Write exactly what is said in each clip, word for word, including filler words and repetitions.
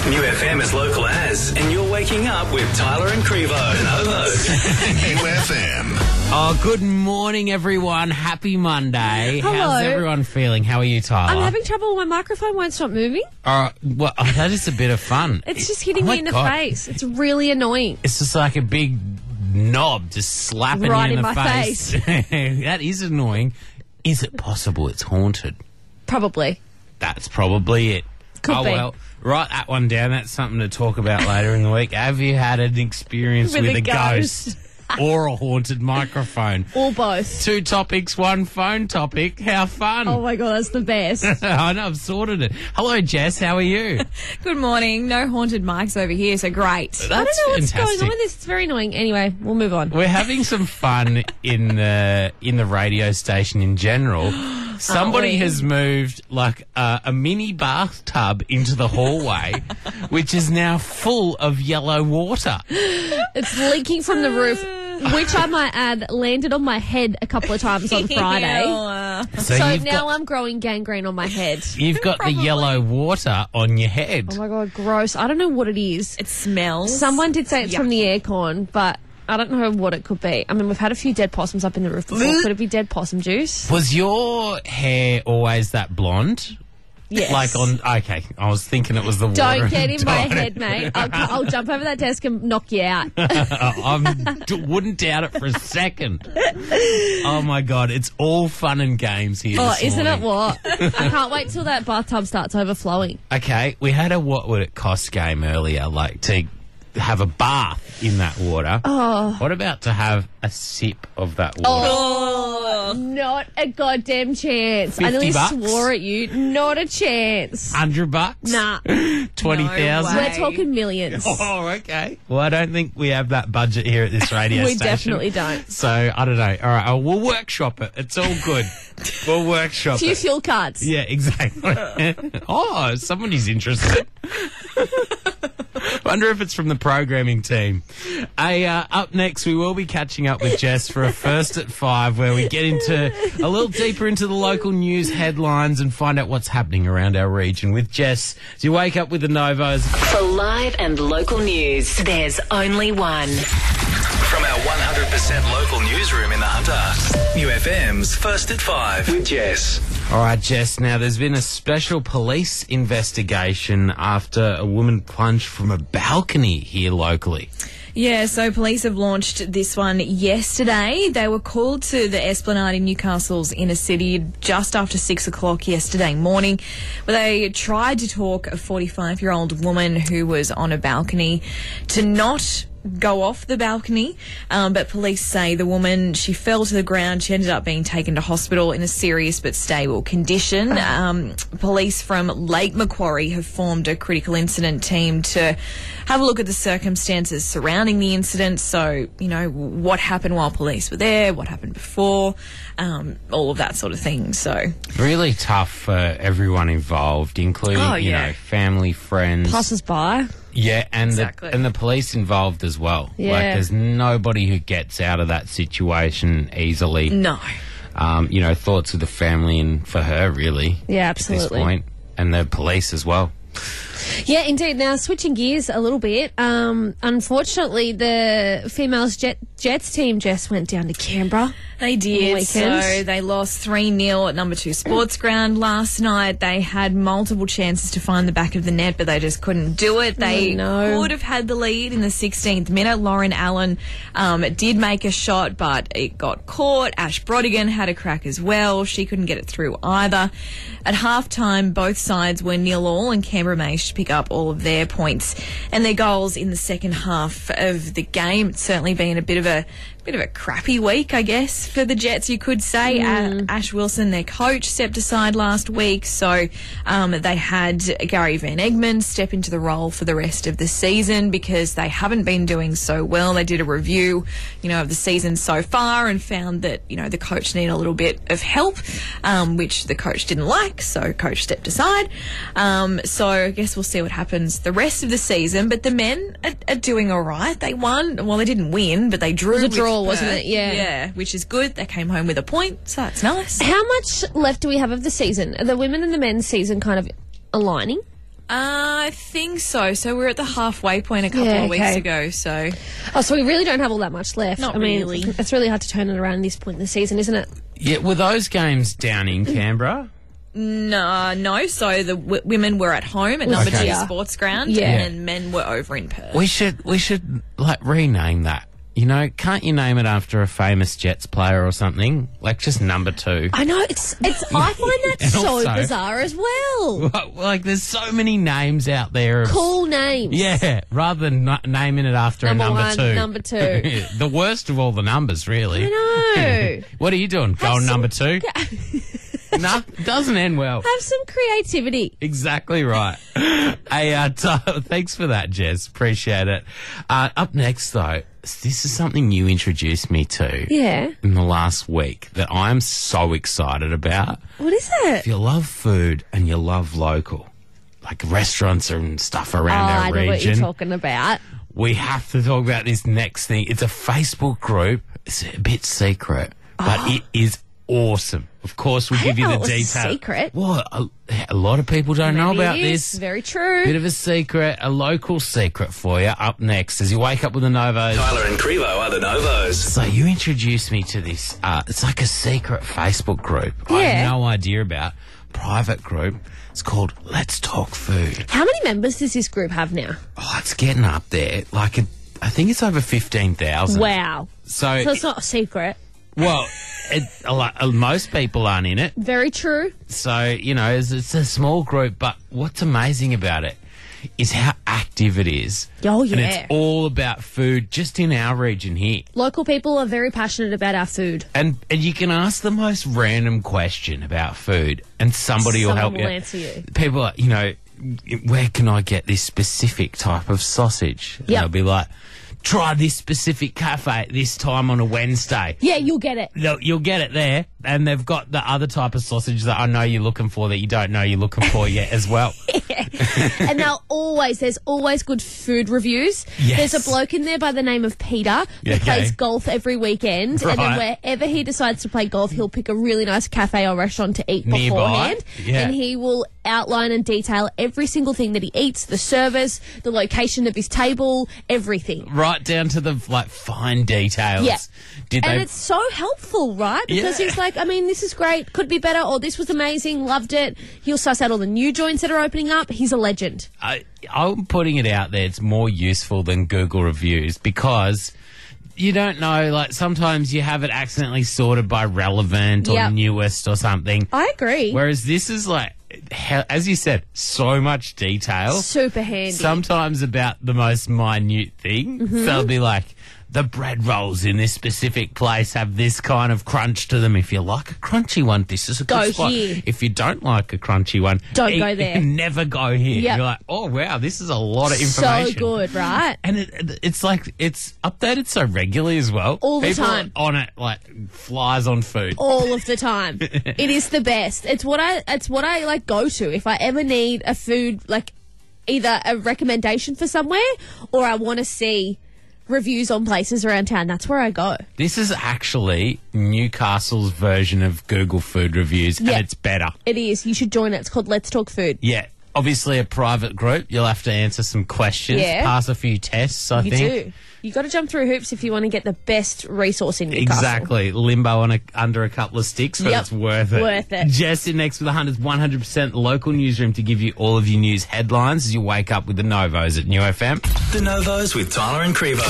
New F M is local as, and you're waking up with Tyler and Crevo. New F M. Oh, good morning, everyone. Happy Monday. Hello. How's everyone feeling? How are you, Tyler? I'm having trouble. My microphone won't stop moving. Uh, well, oh, that is a bit of fun. It's just hitting Oh my me in the God. face. It's really annoying. It's just like a big knob just slapping Right you in, in the my face. That is annoying. Is it possible it's haunted? Probably. That's probably it. Could oh, be. well, write that one down. That's something to talk about later in the week. Have you had an experience with, With a a ghost, ghost. or a haunted microphone? Or both. Two topics, one phone topic. How fun. Oh, my God, that's the best. I know, I've sorted it. Hello, Jess. How are you? Good morning. No haunted mics over here, so great. That's I don't know what's fantastic. going on with this. It's very annoying. Anyway, we'll move on. We're having some fun in the in the radio station in general. Somebody we? has moved like uh, a mini bathtub into the hallway, which is now full of yellow water. It's leaking from the roof, which I might add landed on my head a couple of times on Friday. Ew. So, So you've now got, I'm growing gangrene on my head. you've got the yellow water on your head. Oh, my God, gross. I don't know what it is. It smells. Someone did say it's from the yucky. aircon, but I don't know what it could be. I mean, we've had a few dead possums up in the roof before. Could it be dead possum juice? Was your hair always that blonde? Yes. Like on, okay, I was thinking it was the water. Don't get and in my dyed head, it. mate. I'll, I'll jump over that desk and knock you out. I d- wouldn't doubt it for a second. Oh my God, it's all fun and games here. Oh, this isn't it morning. what? I can't wait till that bathtub starts overflowing. Okay, we had a what would it cost game earlier, like to have a bath in that water. Oh. What about to have a sip of that water? Oh, not a goddamn chance. I fifty nearly bucks? swore at you. Not a chance. Hundred bucks? Nah. Twenty thousand? No We're way. talking millions. Oh, okay. Well, I don't think we have that budget here at this radio We station. definitely don't. So, I don't know. All right, oh, we'll workshop it. It's all good. We'll workshop Few it. fuel cards. Yeah, exactly. Oh, somebody's interested. Wonder if it's from the programming team. Hey, uh, up next, we will be catching up with Jess for a First at Five, where we get into a little deeper into the local news headlines and find out what's happening around our region with Jess. As you wake up with the Novos. For live and local news, there's only one. From our one hundred percent local newsroom in the Hunter, New F M's First at Five with Jess. All right, Jess. Now, there's been a special police investigation after a woman plunged from a balcony here locally. Yeah, so police have launched this one yesterday. They were called to the Esplanade in Newcastle's inner city just after six o'clock yesterday morning, where they tried to talk a forty-five-year-old woman who was on a balcony to not go off the balcony, um, but police say the woman, she fell to the ground. She ended up being taken to hospital in a serious but stable condition. Um, police from Lake Macquarie have formed a critical incident team to have a look at the circumstances surrounding the incident. So, you know, what happened while police were there, what happened before, um, all of that sort of thing. So Really tough for everyone involved, including, Oh, you yeah. know, family, friends. Passers by. Yeah, and Exactly. the and the police involved as well. Yeah. Like, there's nobody who gets out of that situation easily. no. Um, you know, thoughts of the family and for her, really. Yeah, At this absolutely. point, and the police as well. Yeah, indeed. Now, switching gears a little bit, um, unfortunately, the females jet, Jets team just went down to Canberra. They did. weekend. So they lost three nil at number two sports ground last night. They had multiple chances to find the back of the net, but they just couldn't do it. They Oh, no. could have had the lead in the sixteenth minute. Lauren Allen um, did make a shot, but it got caught. Ash Brodigan had a crack as well. She couldn't get it through either. At halftime, both sides were nil all, and Canberra managed to pick up all of their points and their goals in the second half of the game. It's certainly been a bit of a bit of a crappy week, I guess, for the Jets, you could say. Uh, Ash Wilson, their coach, stepped aside last week, so um, they had Gary Van Egmond step into the role for the rest of the season because they haven't been doing so well. They did a review, you know, of the season so far and found that, you know, the coach needed a little bit of help, um, which the coach didn't like, so coach stepped aside. Um, so I guess we'll see what happens the rest of the season, but the men are, are doing all right. They won. Well, they didn't win, but they drew. It was a with draw, wasn't Perth. it? Yeah. Yeah, which is good. They came home with a point, so that's nice. How much left do we have of the season? Are the women and the men's season kind of aligning? Uh, I think so. So we're at the halfway point a couple Yeah, of weeks okay. ago. So Oh, so we really don't have all that much left. Not I mean, really. it's really hard to turn it around at this point in the season, isn't it? Yeah, were those games down in Canberra? no, no. So the w- women were at home at number Okay. two Yeah. sports ground, Yeah. and then men were over in Perth. We should we should like rename that. You know, can't you name it after a famous Jets player or something? Like just number two. I know, it's, it's, I find that And so also- bizarre as well. Like there's so many names out there. Of, Cool names. Yeah, rather than n- naming it after Number a number one, two. number two. The worst of all the numbers, really. I know. What are you doing? Going some- number two? No, doesn't end well. Have some creativity. Exactly right. Hey, uh, t- thanks for that, Jez. Appreciate it. Uh, up next, though, this is something you introduced me to Yeah. in the last week that I'm so excited about. What is it? If you love food and you love local, like restaurants and stuff Oh, around I our know what you're region, talking about. we have to talk about this next thing. It's a Facebook group. It's a bit secret, but it is awesome. Of course, we'll I give you didn't the know it was detail. secret. Well, a, a lot of people don't know Maybe about it is. this. Very true. Bit of a secret, a local secret for you up next as you wake up with the Novos. Tyler and Crevo are the Novos. So you introduced me to this. Uh, it's like a secret Facebook group. I Yeah. have no idea about. Private group. It's called Let's Talk Food. How many members does this group have now? Oh, it's getting up there. Like, a, I think it's over fifteen thousand. Wow. So, So it's not a secret. well, it, a lot, uh, most people aren't in it. Very true. So, you know, it's, it's a small group, but what's amazing about it is how active it is. Oh, And yeah. it's all about food just in our region here. Local people are very passionate about our food. And and you can ask the most random question about food and somebody will Someone help will you. answer you. People are, you know, where can I get this specific type of sausage? And Yep. they'll be like, try this specific cafe at this time on a Wednesday. Yeah, you'll get it. They'll- You'll get it there, and they've got the other type of sausage that I know you're looking for that you don't know you're looking for yet as well. And they'll always, there's always good food reviews. Yes. There's a bloke in there by the name of Peter who Yeah, okay. plays golf every weekend. And then Right. wherever he decides to play golf, he'll pick a really nice cafe or restaurant to eat Nearby. beforehand. Yeah. And he will outline and detail every single thing that he eats, the service, the location of his table, everything. Right down to the like fine details. Yeah. Did And they? it's so helpful, right? Because Yeah. he's like, I mean, this is great, could be better, or this was amazing, loved it. He'll suss out all the new joints that are opening up. He's a legend. I, I'm putting it out there. It's more useful than Google reviews because you don't know. Like sometimes you have it accidentally sorted by relevant or Yep. newest or something. I agree. Whereas this is like, he- as you said, so much detail. Super handy. Sometimes about the most minute thing. Mm-hmm. So they'll be like, the bread rolls in this specific place have this kind of crunch to them. If you like a crunchy one, this is a good Go spot. here. If you don't like a crunchy one, Don't eat- go there. Never go here. Yep. You're like, oh wow, this is a lot of so information. good, right? And it, it's like it's updated so regularly as well. All the People time. are on it like flies on food. All of the time. It is the best. It's what I it's what I like go to if I ever need a food, like either a recommendation for somewhere or I want to see reviews on places around town. That's where I go. This is actually Newcastle's version of Google food reviews, Yeah. and it's better. It is. You should join it. It's called Let's Talk Food. Yeah. Obviously, a private group. You'll have to answer some questions, Yeah. pass a few tests, I You think. do. You got to jump through hoops if you want to get the best resource in Newcastle. Exactly. Limbo on a, under a couple of sticks, but Yep. it's worth it. Worth it. Jess in next with the Hunters one hundred percent local newsroom to give you all of your news headlines as you wake up with the Novos at New F M. The Novos with Tyler and Crevo.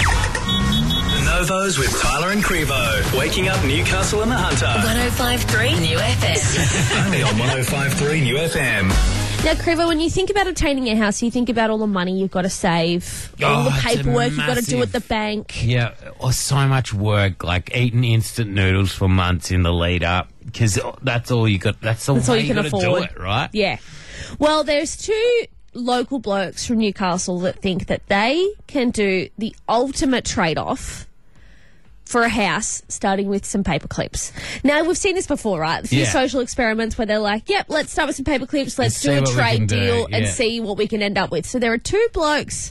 The Novos with Tyler and Crevo. Waking up Newcastle and the Hunter. one oh five point three New F M. Only on one oh five point three New F M. Now, Crevo, when you think about obtaining a house, you think about all the money you've got to save, all Oh, the it's a paperwork you've got to do massive- at the bank. Yeah, or so much work, like eating instant noodles for months in the lead up, because that's all you got. That's the That's way all you can gotta afford. do it, right? Yeah. Well, there's two local blokes from Newcastle that think that they can do the ultimate trade-off for a house, starting with some paper clips. Now, we've seen this before, right? A few Yeah. social experiments where they're like, yep, let's start with some paper clips, let's see do a what we trade can do, deal and yeah. see what we can end up with. So there are two blokes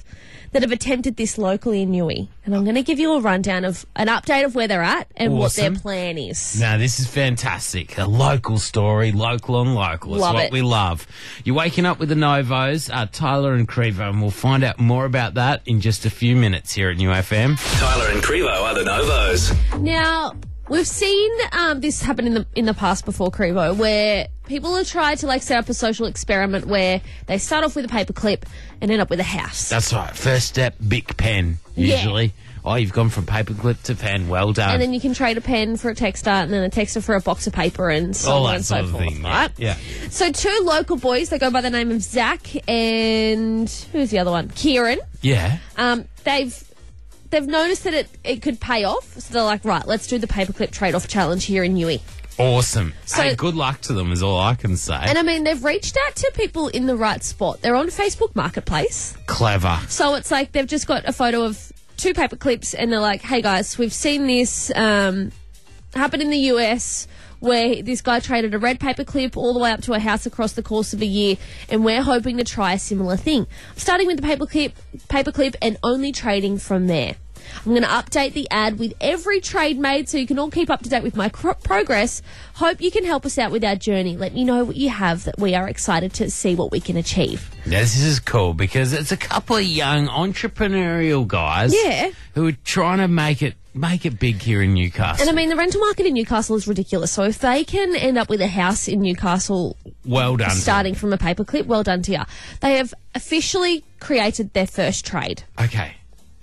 that have attempted this locally in Newey. And I'm going to give you a rundown of an update of where they're at and what their Awesome. plan is. Now, this is fantastic. A local story, local on local. It's Love what it. we love. You're waking up with the Novos, uh, Tyler and Crevo, and we'll find out more about that in just a few minutes here at New F M. Tyler and Crevo are the Novos. Now, we've seen um, this happen in the in the past before, Crevo, where people have tried to like set up a social experiment where they start off with a paperclip and end up with a house. That's right. First step, big pen, Yeah. usually. Oh, you've gone from paperclip to pen. Well done. And then you can trade a pen for a texter and then a texter for a box of paper and so All on that and so sort of forth, thing. right? Yeah. So two local boys, they go by the name of Zach and who's the other one? Kieran. Yeah. Um, they've they've noticed that it, it could pay off, so they're like, right, let's do the paperclip trade-off challenge here in Newey. Awesome. So- hey, good luck to them is all I can say. And I mean, they've reached out to people in the right spot. They're on Facebook Marketplace. Clever. So it's like they've just got a photo of two paper clips and they're like, hey guys, we've seen this um, happen in the U S where this guy traded a red paper clip all the way up to a house across the course of a year, and we're hoping to try a similar thing. Starting with the paper clip, paper clip and only trading from there. I'm going to update the ad with every trade made so you can all keep up to date with my cro- progress. Hope you can help us out with our journey. Let me know what you have, that we are excited to see what we can achieve. This is cool because it's a couple of young entrepreneurial guys Yeah. who are trying to make it make it big here in Newcastle. And I mean, the rental market in Newcastle is ridiculous. So if they can end up with a house in Newcastle well done. to starting from a paperclip, well done to you. They have officially created their first trade. them. Okay.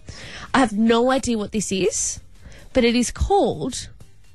I have no idea what this is, but it is called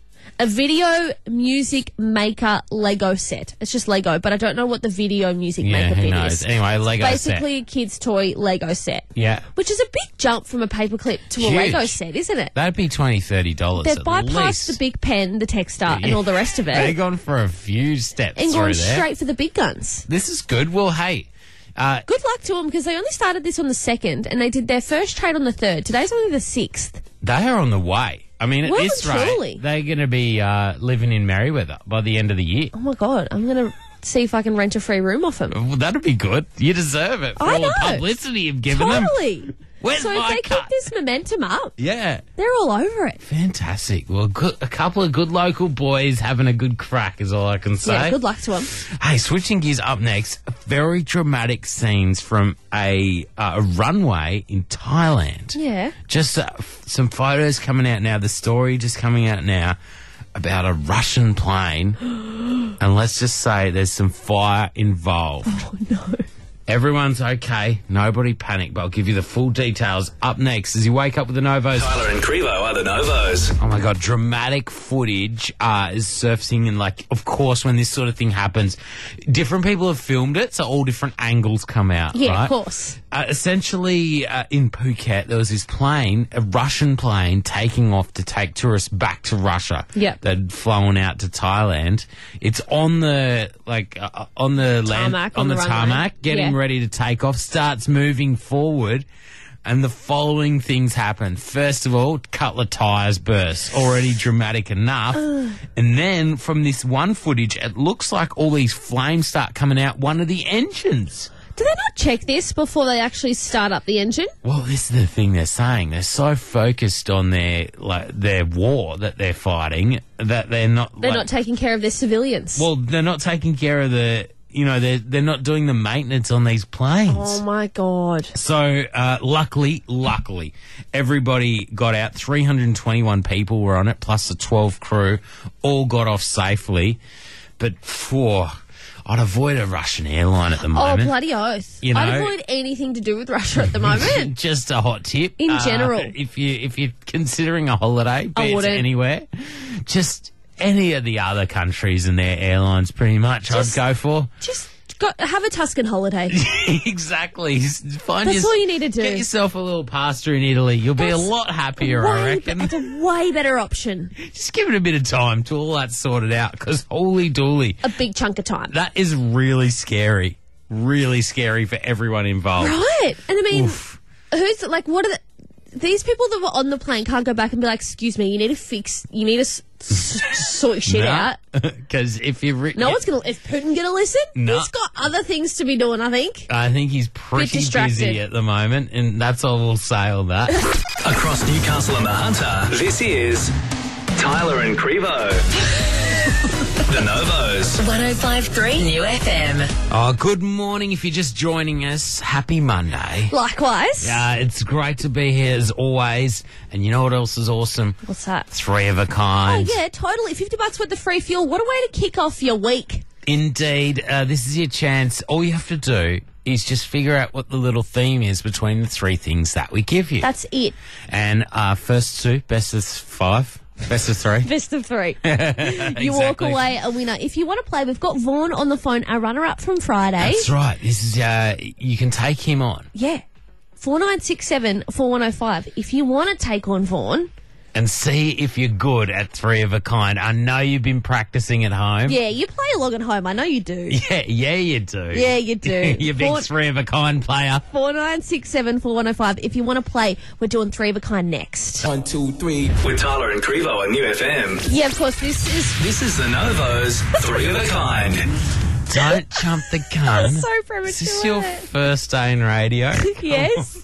a video music maker Lego set. It's just Lego, but I don't know what the video music Yeah, maker who bit knows? is. Anyway, Lego Basically a kid's toy Lego set. Yeah. Which is a big jump from a paperclip to a Huge. Lego set, isn't it? That'd be twenty dollars, thirty dollars They've at bypassed least. the big pen, the texter, and Yeah. all the rest of it. They've gone for a few steps and through going there. straight for the big guns. This is good. Well, hey, uh, Good luck to them because they only started this on the second and they did their first trade on the third. Today's only the sixth. they are on the way. I mean, at Well this and rate, truly. they're going to be uh, living in Merriweather by the end of the year. Oh my God, I'm going to see if I can rent a free room off them. Well, that'd be good. You deserve it for I all the know. publicity you've given them. Totally. Where's So if my they cut? keep this momentum up, Yeah. they're all over it. Fantastic. Well, good, a couple of good local boys having a good crack is all I can say. Yeah, good luck to them. Hey, switching gears up next, very dramatic scenes from a, uh, a runway in Thailand. Yeah. Just uh, f- some photos coming out now. The story just coming out now about a Russian plane. And let's just say there's some fire involved. Oh no. Everyone's okay. Nobody panic, but I'll give you the full details up next as you wake up with the Novos. Tyler and Crevo are the Novos. Oh my God, dramatic footage uh, is surfacing, and like, of course, when this sort of thing happens, different people have filmed it, so all different angles come out. Yeah, right? of course. Uh, essentially, uh, in Phuket, there was this plane, a Russian plane, taking off to take tourists back to Russia. Yep. They'd flown out to Thailand. It's on the like uh, on the land Tarmac, on, on the, the runway. tarmac, getting Yeah. ready to take off. Starts moving forward. And the following things happen. First of all, couple of tyres burst. Already dramatic enough. And then from this one footage, it looks like all these flames start coming out one of the engines. Do they not check this before they actually start up the engine? Well, this is the thing they're saying. They're so focused on their like their war that they're fighting that they're not. They're like- not taking care of their civilians. Well, they're not taking care of the. You know, they're they're not doing the maintenance on these planes. Oh my God. So, uh, luckily, luckily, everybody got out. three hundred twenty-one people were on it, plus the twelve crew, all got off safely. But, for I'd avoid a Russian airline at the Oh, moment. bloody oath. You I'd know- avoid anything to do with Russia at the moment. Just a hot tip. In Uh, general. if you if you're considering a holiday, be I it wouldn't. anywhere, just any of the other countries and their airlines, pretty much, Just- I'd go for. Just go, have a Tuscan holiday. Exactly. Find That's your- all you need to do. Get yourself a little pasta in Italy. You'll be a That's lot happier, I Way reckon. be- It's a way better option. Just give it a bit of time till all that's sorted out, because holy dooly, A big chunk of time. that is really scary. Really scary for everyone involved. Right. And I mean, Oof. who's like, what are the. these people that were on the plane can't go back and be like, excuse me, you need to fix, you need to s- s- sort your shit out. Because if you... Re- No one's going to, is Putin going to listen? No. He's got other things to be doing, I think. I think he's pretty distracted. busy at the moment, and that's all we'll say on that. Across Newcastle and the Hunter, this is Tyler and Crevo. The Novos. one oh five point three New F M. Oh, good morning if you're just joining us. Happy Monday. Likewise. Uh, it's great to be here as always. And you know what else is awesome? What's that? Three of a Oh, kind. yeah, totally. fifty bucks worth of free fuel. What a way to kick off your week. Indeed. Uh, this is your chance. All you have to do is just figure out what the little theme is between the three things that we give you. That's it. and uh, first two, best of five, best of three. Best of three. You walk Exactly. away a winner. If you want to play, we've got Vaughn on the phone, our runner-up from Friday. That's right. This is uh, you can take him on Yeah. four nine six seven, four one oh five. If you want to take on Vaughn, and see if you're good at three of a kind. I know you've been practicing at home. yeah, you play along at home. I know you do. Yeah, yeah, you do. Yeah, you do. you big Vaughn- three of a kind player. four nine six seven, four one oh five. If you want to play, we're doing three of a kind next. One, two, three. With Tyler and Crevo on New F M. Yeah, of course, this is This is the Novos. Three of a kind. Don't jump the gun. so Is this premature. your first day in radio? Yes.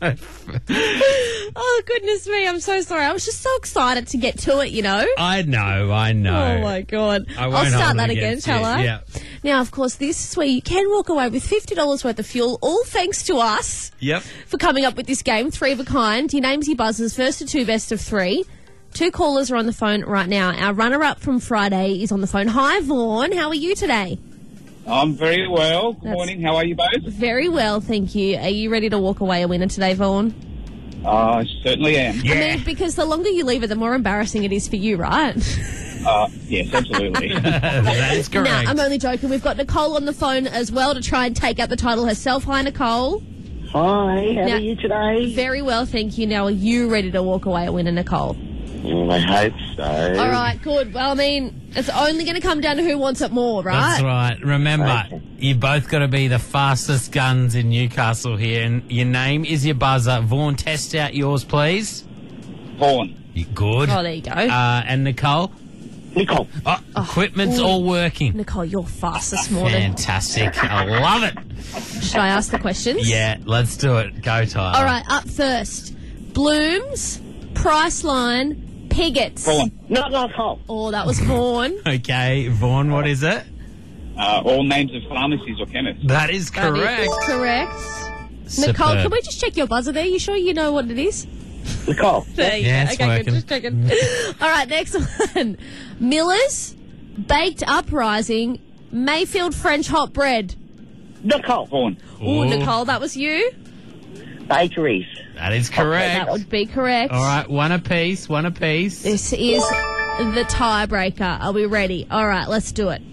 Oh, goodness me. I'm so sorry. I was just so excited to get to it, you know. I know, I know. Oh, my God. I won't I'll start hold that it again, against shall you. I? Yeah. Now, of course, this is where you can walk away with fifty dollars worth of fuel, all thanks to us Yep. for coming up with this game, three of a kind. Your name's your buzzers, first to two, best of three. Two callers are on the phone right now. Our runner-up from Friday is on the phone. Hi, Vaughn. How are you today? I'm very well. Good That's- morning. How are you both? Very well, thank you. Are you ready to walk away a winner today, Vaughn? I uh, certainly am. Yeah. I mean, because the longer you leave it, the more embarrassing it is for you, right? Uh, yes, absolutely. that is correct. No, I'm only joking. We've got Nicole on the phone as well to try and take out the title herself. Hi, Nicole. Hi, how Now- are you today? Very well, thank you. Now, are you ready to walk away a winner, Nicole? Mm, I hope so. All right, good. Well, I mean, it's only going to come down to who wants it more, right? That's right. Remember, Okay. you both got to be the fastest guns in Newcastle here, and your name is your buzzer. Vaughn, test out yours, please. Vaughan. You good? Oh, there you go. Uh, and Nicole? Nicole. Oh, equipment's ooh. all working. Nicole, you're fast this morning. Fantastic. I love it. Should I ask the questions? Yeah, let's do it. Go, Tyler. All right, up first. Blooms, Priceline, Piggotts. Vaughan. Not Nicole. Oh, that was Vaughn. Okay, Vaughn, what is it? Uh, all names of pharmacies or chemists. That is That correct. is correct. Nicole, Superb. can we just check your buzzer there? You sure you know what it is? Nicole. There you Yeah, go. it's Okay, working. good. Just checking. All right, next one. Miller's, Baked Uprising, Mayfield French Hot Bread. Nicole. Vaughan. Ooh, Ooh, Nicole, that was you? Bakeries. That is That correct. would be correct. All right, one apiece, one apiece. This is the tiebreaker. Are we ready? All right, let's do it.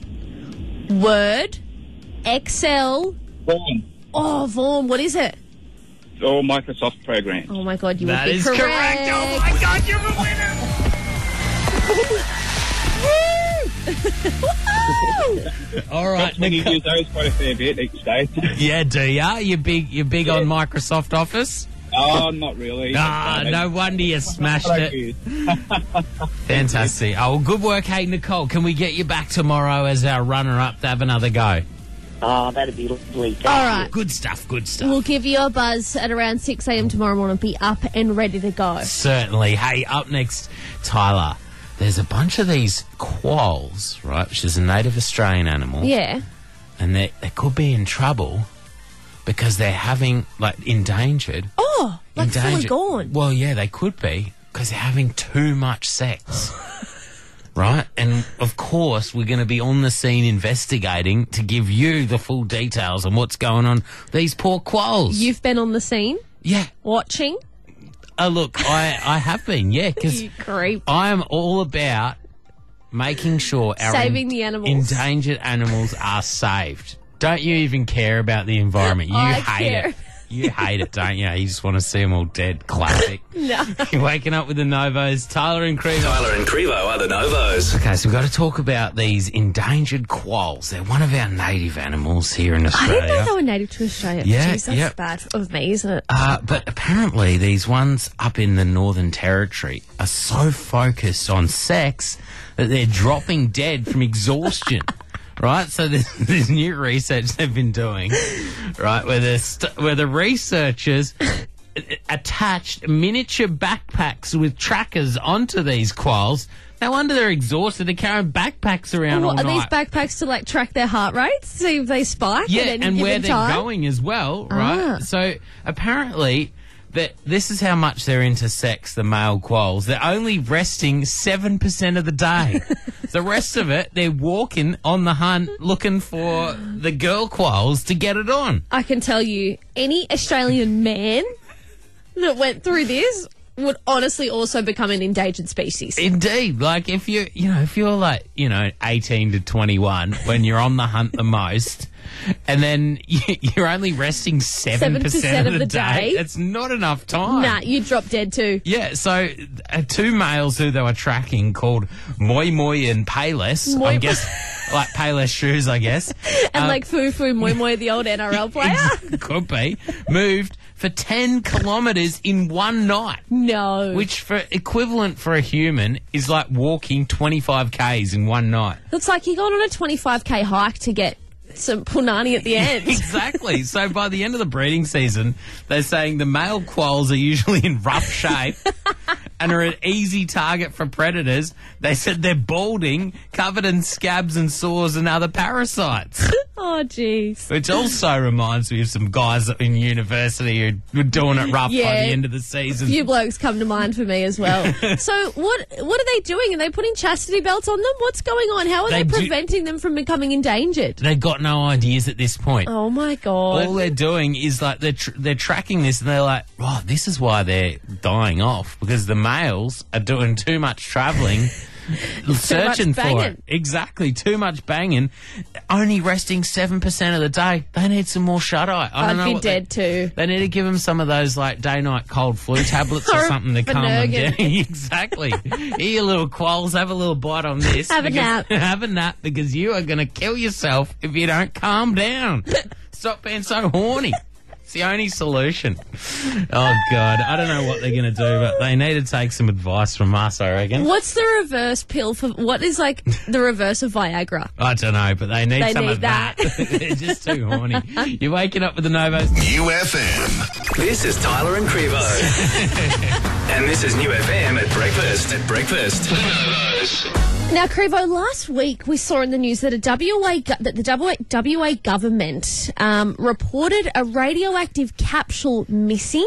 Word, Excel. Vaughan. Oh, Vaughn, what is it? All Microsoft programs. Oh my God, you That would be is correct. correct. Oh my God, you're a winner. All right, When you Nicole. use those quite a fair bit each day. Yeah, do ya? You big, you big on Microsoft Office? oh, not really. Ah, no wonder you smashed But I it. use. Fantastic. Oh, well, good work, hey Nicole. Can we get you back tomorrow as our runner-up to have another go? Oh, that'd be lovely. Thank All you. right. Good stuff. Good stuff. We'll give you a buzz at around six a.m. tomorrow morning. Be up and ready to go. Certainly. Hey, up next, Tyler. There's a bunch of these quolls, right, which is a native Australian animal, Yeah. and they they could be in trouble because they're having, like, endangered. Oh, like fully endangered. gone. Well, yeah, they could be because they're having too much sex. Right? And, of course, we're going to be on the scene investigating to give you the full details on what's going on. These poor quolls. You've been on the scene yeah. watching. Uh, look, I, I have been, yeah, because You creep. I am all about making sure our Saving the animals. endangered animals are saved. Don't you even care about the environment? You I hate care. it. You hate it, don't you? You just want to see them all dead. Classic. No. You're waking up with the Novos. Tyler and Crevo. Tyler and Crevo are the Novos. Okay, so we've got to talk about these endangered quolls. They're one of our native animals here in I Australia. didn't know they were native to Australia. Yeah, Jeez, that's yep. bad of me, isn't it? Uh, but apparently these ones up in the Northern Territory are so focused on sex that they're dropping dead from exhaustion. Right, so there's, there's new research they've been doing, right, where the st- where the researchers attached miniature backpacks with trackers onto these quolls. No wonder they're exhausted. They're carrying backpacks around What, all are these night. backpacks to like track their heart rates, see if they spike? Yeah, at any and where given they're time? going as well, right? Ah. So apparently, that this is how much they're into sex, the male quolls. They're only resting seven percent of the day. The rest of it, they're walking on the hunt looking for the girl quolls to get it on. I can tell you, any Australian man that went through this would honestly also become an endangered species. Indeed. Like, if you, you know, if you're like, you know, eighteen to twenty-one, when you're on the hunt the most, and then you- you're only resting seven percent of the day, it's not enough time. Nah, you drop dead too. Yeah, so uh, two males who they were tracking called Moi Moi and Payless, Moi I Moi. guess, like Payless shoes, I guess. And Um, like Foo Foo Moi Moi, the old N R L player. could be, moved for ten kilometres in one night, No. which for equivalent for a human is like walking twenty-five kays in one night. Looks like you got on a twenty-five k hike to get some punani at the end. Exactly. So by the end of the breeding season, they're saying the male quolls are usually in rough shape and are an easy target for predators. They said they're balding, covered in scabs and sores and other parasites. Oh, jeez. Which also reminds me of some guys in university who were doing it rough by Yeah. the end of the season. A few blokes come to mind for me as well. So what what are they doing? Are they putting chastity belts on them? What's going on? How are They they, do- preventing them from becoming endangered? They've got no ideas at this point. Oh my god. All they're doing is like they're tr- they're tracking this, and they're like, "Oh, this is why they're dying off because the males are doing too much travelling, searching for banging. it. Exactly, too much banging. Only resting seven percent of the day. They need some more shut eye. I don't I'd know be what dead they, too. They need to give them some of those like day night cold flu tablets or Or something to calm them down. Phenergan. Exactly. Here, you little quolls, have a little bite on this. Have a because- nap. Have a nap because you are going to kill yourself if you don't calm down. Stop being so horny. It's the only solution. Oh, God. I don't know what they're going to do, but they need to take some advice from us, I reckon. What's the reverse pill for what is like the reverse of Viagra? I don't know, but they need They some need of that. that. They're just too horny. You're waking up with the Novos. New F M. This is Tyler and Crevo. And this is New F M at breakfast. At breakfast. The Novos. Now, Crevo, last week we saw in the news that a W A go- that the W A, W A government um, reported a radioactive capsule missing.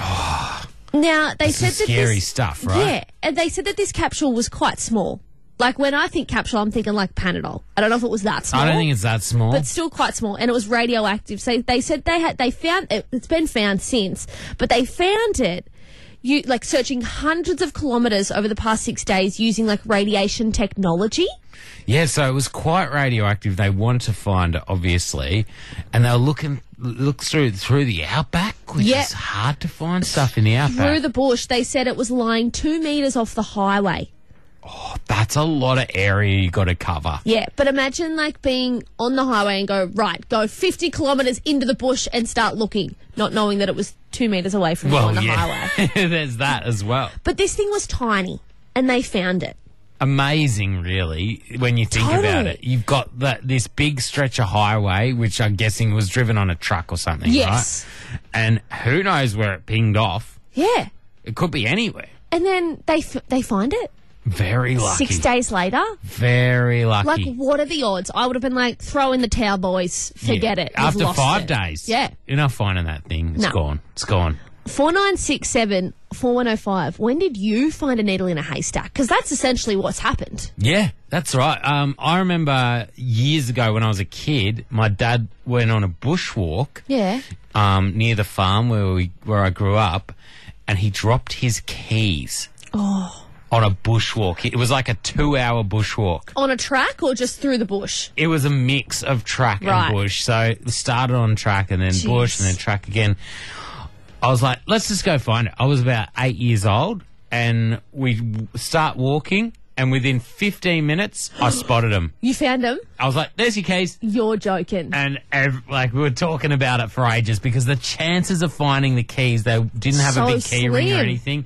Now they This said is that scary this, stuff, right? Yeah, and they said that this capsule was quite small. Like when I think capsule, I'm thinking like Panadol. I don't know if it was that small. I don't think it's that small. But still quite small, and it was radioactive. So they said they had they found it. It's been found since, but they found it. You like searching hundreds of kilometres over the past six days using like radiation technology. Yeah, so it was quite radioactive. They wanted to find it, obviously, and they were looking look through through the outback, which Yeah. is hard to find stuff in the outback. Through the bush, they said it was lying two metres off the highway. That's a lot of area you got to cover. Yeah, but imagine like being on the highway and go, right, go fifty kilometres into the bush and start looking, not knowing that it was two metres away from you on the highway. There's that as well. But this thing was tiny, and they found it. Amazing, really, when you think about Totally. it. You've got that this big stretch of highway, which I'm guessing was driven on a truck or something, Yes. right? And who knows where it pinged off? Yeah. It could be anywhere. And then they f- they find it Very lucky. six days later. Very lucky. Like, what are the odds? I would have been like, throw in the towel, boys. Forget Yeah. it. You've After lost five it. days. Yeah. You're not finding that thing. It's No. gone. It's gone. four nine six seven, four one oh five. When did you find a needle in a haystack? Because that's essentially what's happened. Yeah, that's right. Um, I remember years ago when I was a kid, my dad went on a bushwalk Yeah. um, near the farm where we where I grew up, and he dropped his keys. Oh. on a bushwalk. It was like a two-hour bushwalk. On a track or just through the bush? It was a mix of track Right. and bush. So it started on track and then Jeez. bush and then track again. I was like, let's just go find it. I was about eight years old and we w- start walking and within fifteen minutes, I spotted him. You found him? I was like, there's your keys. You're joking. And ev- like we were talking about it for ages because the chances of finding the keys, they didn't have So a big key ring or slim. anything,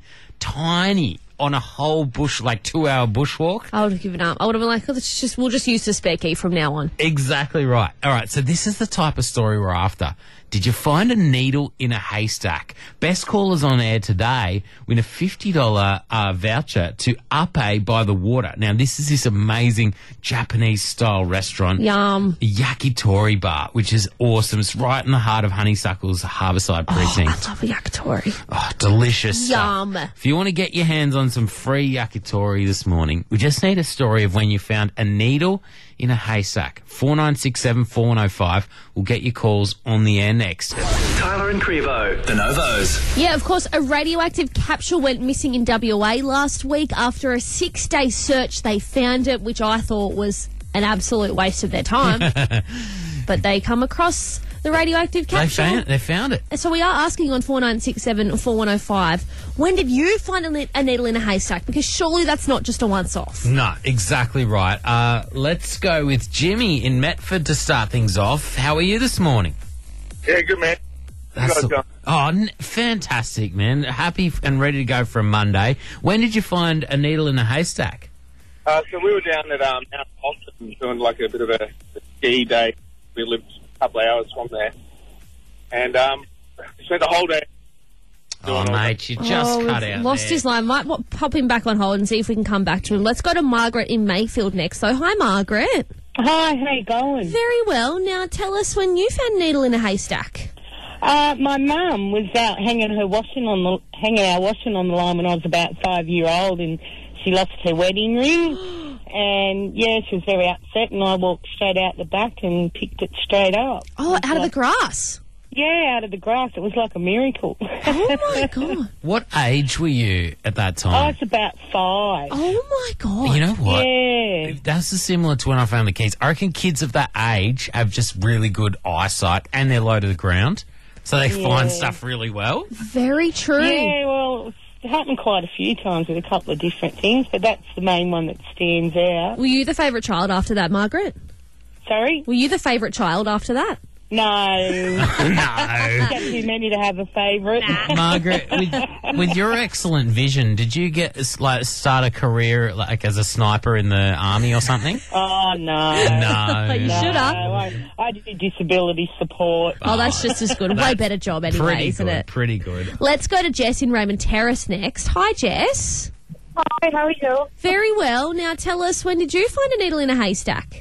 tiny on a whole bush, like two-hour bushwalk. I would have given up. I would have been like, oh, let's just, we'll just use the spare key from now on. Exactly right. All right, so this is the type of story we're after. Did you find a needle in a haystack? Best callers on air today win a fifty dollars uh, voucher to Ape by the Water. Now, this is this amazing Japanese-style restaurant. Yum. Yakitori Bar, which is awesome. It's right in the heart of Honeysuckle's Harbourside Oh, precinct. I love a yakitori. Oh, delicious Yum. stuff. If you want to get your hands on some free yakitori this morning, we just need a story of when you found a needle in a haystack. four nine six seven, four one oh five. We'll get your calls on the air next. Tyler and Crevo, the Novos. Yeah, of course, a radioactive capsule went missing in W A last week. After a six-day search, they found it, which I thought was an absolute waste of their time. But they come across the radioactive They capsule. found, they found it. So we are asking on four nine six seven, four one oh five, when did you find a, ne- a needle in a haystack? Because surely that's not just a once-off. No, exactly right. Uh, let's go with Jimmy in Metford to start things off. How are you this morning? Yeah, good man. That's guys a- going? oh, n- fantastic, man. Happy f- and ready to go for a Monday. When did you find a needle in a haystack? Uh, so we were down at um, Mount Thompson doing like a bit of a, a ski day. We lived a couple of hours from there. And um, we spent the whole day. Oh, doing all mate, you just oh, cut we've out lost there. his line. Might wa- pop him back on hold and see if we can come back to him. Let's go to Margaret in Mayfield next. So, hi, Margaret. Hi, how you going? Very well. Now, tell us when you found a needle in a haystack. Uh, my mum was out hanging her washing on the hanging our washing on the line when I was about five year old, and she lost her wedding ring. And yeah, she was very upset, and I walked straight out the back and picked it straight up. Oh, It was out of the like- grass. Yeah, out of the grass. It was like a miracle. Oh, my God. What age were you at that I time? was about five. Oh, my God. You know what? Yeah. That's similar to when I found the keys. I reckon kids of that age have just really good eyesight and they're low to the ground, so they Yeah. find stuff really well. Very true. Yeah, well, it happened quite a few times with a couple of different things, but that's the main one that stands out. Were you the favourite child after that, Margaret? Sorry? Were you the favourite child after that? No. No. Got too many to have a favourite. Margaret, with, with your excellent vision, did you get like start a career like as a sniper in the army or something? Oh, no. No. You No, should have. I, I did disability support. Oh, that's just as good. Way better job anyway, Pretty isn't good. it? Pretty good. Let's go to Jess in Raymond Terrace next. Hi, Jess. Hi, how are you? Very well. Now tell us, when did you find a needle in a haystack?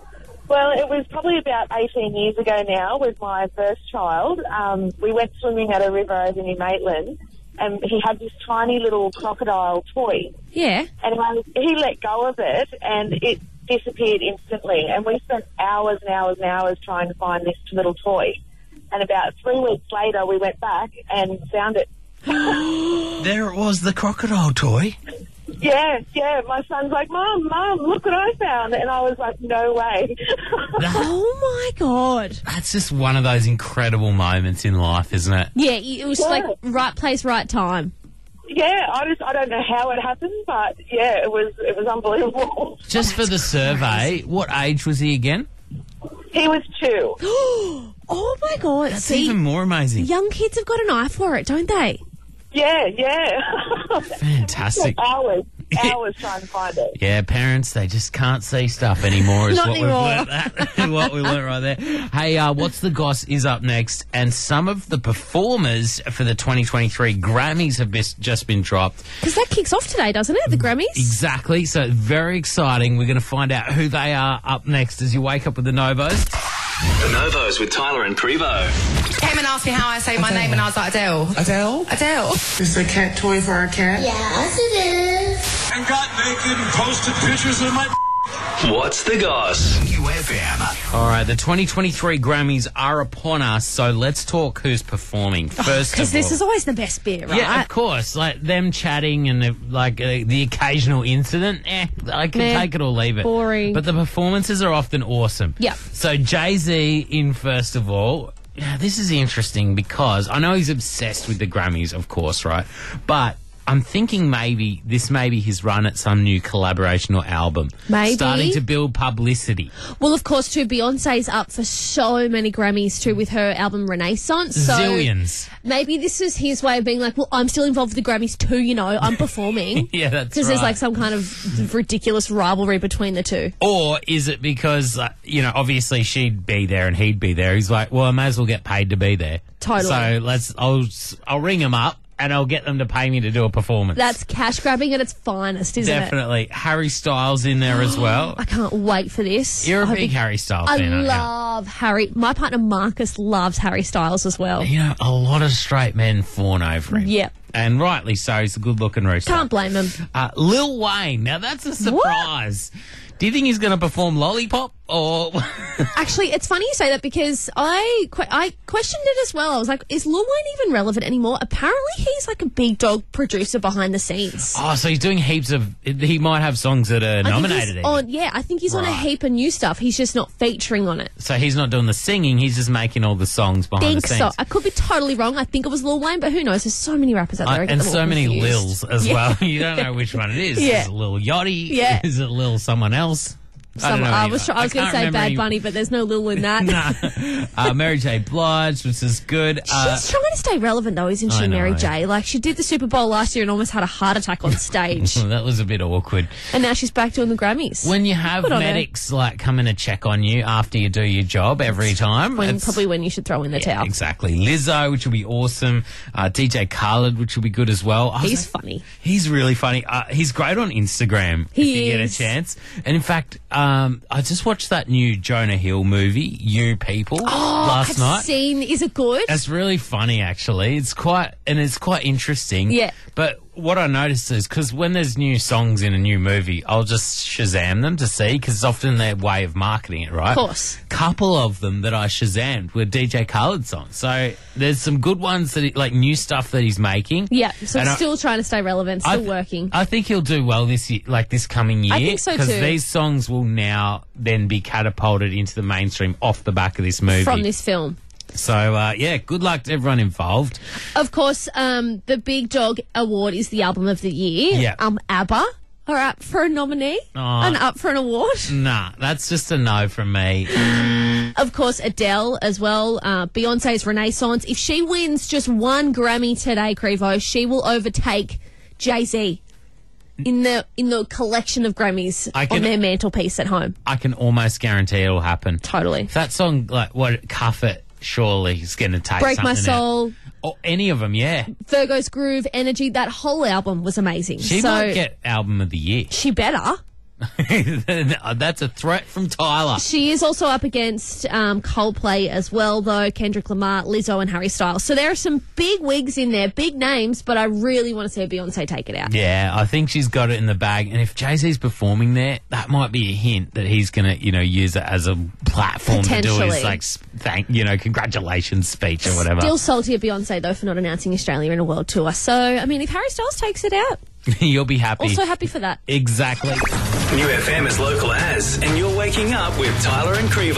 Well, it was probably about eighteen years ago now with my first child. Um, we went swimming at a river over near Maitland, and he had this tiny little crocodile toy. Yeah. And um, he let go of it, and it disappeared instantly. And we spent hours and hours and hours trying to find this little toy. And about three weeks later, we went back and found it. There it was, the crocodile toy. Yeah, yeah. My son's like, Mum, Mum, look what I found. And I was like, no way. Oh, my God. That's just one of those incredible moments in life, isn't it? Yeah, it was Yeah. like right place, right time. Yeah, I just I don't know how it happened, but yeah, it was it was unbelievable. Just for the survey, what age was he again? He was two. Oh, my God. That's See, even more amazing. young kids have got an eye for it, don't they? Yeah, yeah. Fantastic. hours, hours trying to find it. Yeah, parents, they just can't see stuff anymore is Not what anymore. we've learnt that. What we learnt right there. Hey, uh, What's the Goss is up next, and some of the performers for the twenty twenty-three Grammys have bis- just been dropped. Because that kicks off today, doesn't it? The Grammys? Exactly, so very exciting. We're going to find out who they are up next as you wake up with the Novos. The Novos with Tyler and Crevo. Came and asked me how I say my name, and I was like, Adele. Adele? Adele. Is the cat toy for our cat? Yes, it is. And got naked and posted pictures of my What's the goss? New F M. All right, the twenty twenty-three Grammys are upon us, so let's talk who's performing. First Because of this all. is always the best bit, right? Yeah, of course. Like them chatting and the, like uh, the occasional incident, eh, I can Meh. take it or leave it. Boring. But the performances are often awesome. Yeah. So Jay-Z in first of all. Yeah, this is interesting because I know he's obsessed with the Grammys, of course, right? But I'm thinking maybe this may be his run at some new collaboration or album. Maybe. Starting to build publicity. Well, of course, too, Beyonce's up for so many Grammys, too, with her album Renaissance. So Zillions. maybe this is his way of being like, well, I'm still involved with the Grammys, too, you know. I'm performing. Yeah, that's Because there's right. like some kind of ridiculous rivalry between the two. Or is it because, uh, you know, obviously she'd be there and he'd be there. He's like, well, I may as well get paid to be there. Totally. So let's, I'll, I'll ring him up and I'll get them to pay me to do a performance. That's cash grabbing at its finest, isn't it? Definitely. Harry Styles in there as well. I can't wait for this. You're a I big hope- Harry Styles I fan, aren't you? love Harry. My partner Marcus loves Harry Styles as well. You know, a lot of straight men fawn over him. Yeah. And rightly so. He's a good-looking rooster. Can't blame him. Uh, Lil Wayne. Now, that's a surprise. Do you think he's going to perform Lollipop or... Actually, it's funny you say that because I que- I questioned it as well. I was like, is Lil Wayne even relevant anymore? Apparently, he's like a big dog producer behind the scenes. Oh, so he's doing heaps of... He might have songs that are I think nominated. he's even. on, yeah, I think he's on a Right. heap of new stuff. He's just not featuring on it. So he's not doing the singing, he's just making all the songs behind think the scenes. so. I could be totally wrong. I think it was Lil Wayne, but who knows? There's so many rappers out there. I Uh, get and them all so many confused. Lils as Yeah. well. You don't know which one it is. Yeah. Is it Lil Yachty? Yeah. Is it Lil someone else? I, don't Some, know I either. was, try- I was going to can't say remember Bad any- Bunny, but there's no Lil in that. Nah. Uh, Mary J. Blige, which is good. Uh, She's trying to stay relevant, though, isn't she, I know. Mary J? Like, she did the Super Bowl last year and almost had a heart attack on stage. that was a bit awkward. And now she's back doing the Grammys. When you have Good on her. medics like coming to check on you after you do your job every time. When, it's- probably when you should throw in the yeah, towel. exactly. Lizzo, which will be awesome. Uh, D J Khaled, which will be good as well. I was He's like- funny. He's really funny. Uh, he's great on Instagram if He you get a is. chance. And in fact, um, I just watched that new Jonah Hill movie, You People, last I've night. seen, is it good? It's really funny, actually. It's quite, and it's quite interesting. Yeah. But what I noticed is, because when there's new songs in a new movie, I'll just Shazam them to see, because it's often their way of marketing it, right? Of course. Couple of them that I Shazammed were D J Khaled songs. So there's some good ones, that he, like new stuff that he's making. Yeah, so And it's I- still trying to stay relevant, still I th- working. I think he'll do well this year, like this coming year. I think so Because too. these songs will now then be catapulted into the mainstream off the back of this movie. From this film. So, uh, yeah, good luck to everyone involved. Of course, um, the Big Dog Award is the album of the year. Yeah. Um, ABBA are up for a nominee Aw. and up for an award. Nah, that's just a no from me. Of course, Adele as well. Uh, Beyonce's Renaissance. If she wins just one Grammy today, Crevo, she will overtake Jay-Z in the in the collection of Grammys I can- on their mantelpiece at home. I can almost guarantee it'll happen. Totally. If that song, like, what, Cuff It, surely is going to take Break My something out. Soul, Or any of them, yeah. Virgo's Groove, Energy, that whole album was amazing. She so might get Album of the Year. she better. That's a threat from Tyler. She is also up against um, Coldplay as well, though. Kendrick Lamar, Lizzo, and Harry Styles. So there are some big wigs in there, big names, but I really want to see Beyonce take it out. Yeah, I think she's got it in the bag. And if Jay-Z's performing there, that might be a hint that he's going to, you know, use it as a platform to do his, Potentially. like, s- thank, you know, congratulations speech or whatever. Still salty at Beyonce, though, for not announcing Australia in a world tour. So, I mean, if Harry Styles takes it out, You'll be happy. also happy for that. Exactly. New F M is local as, and you're waking up with Tyler and Crevo.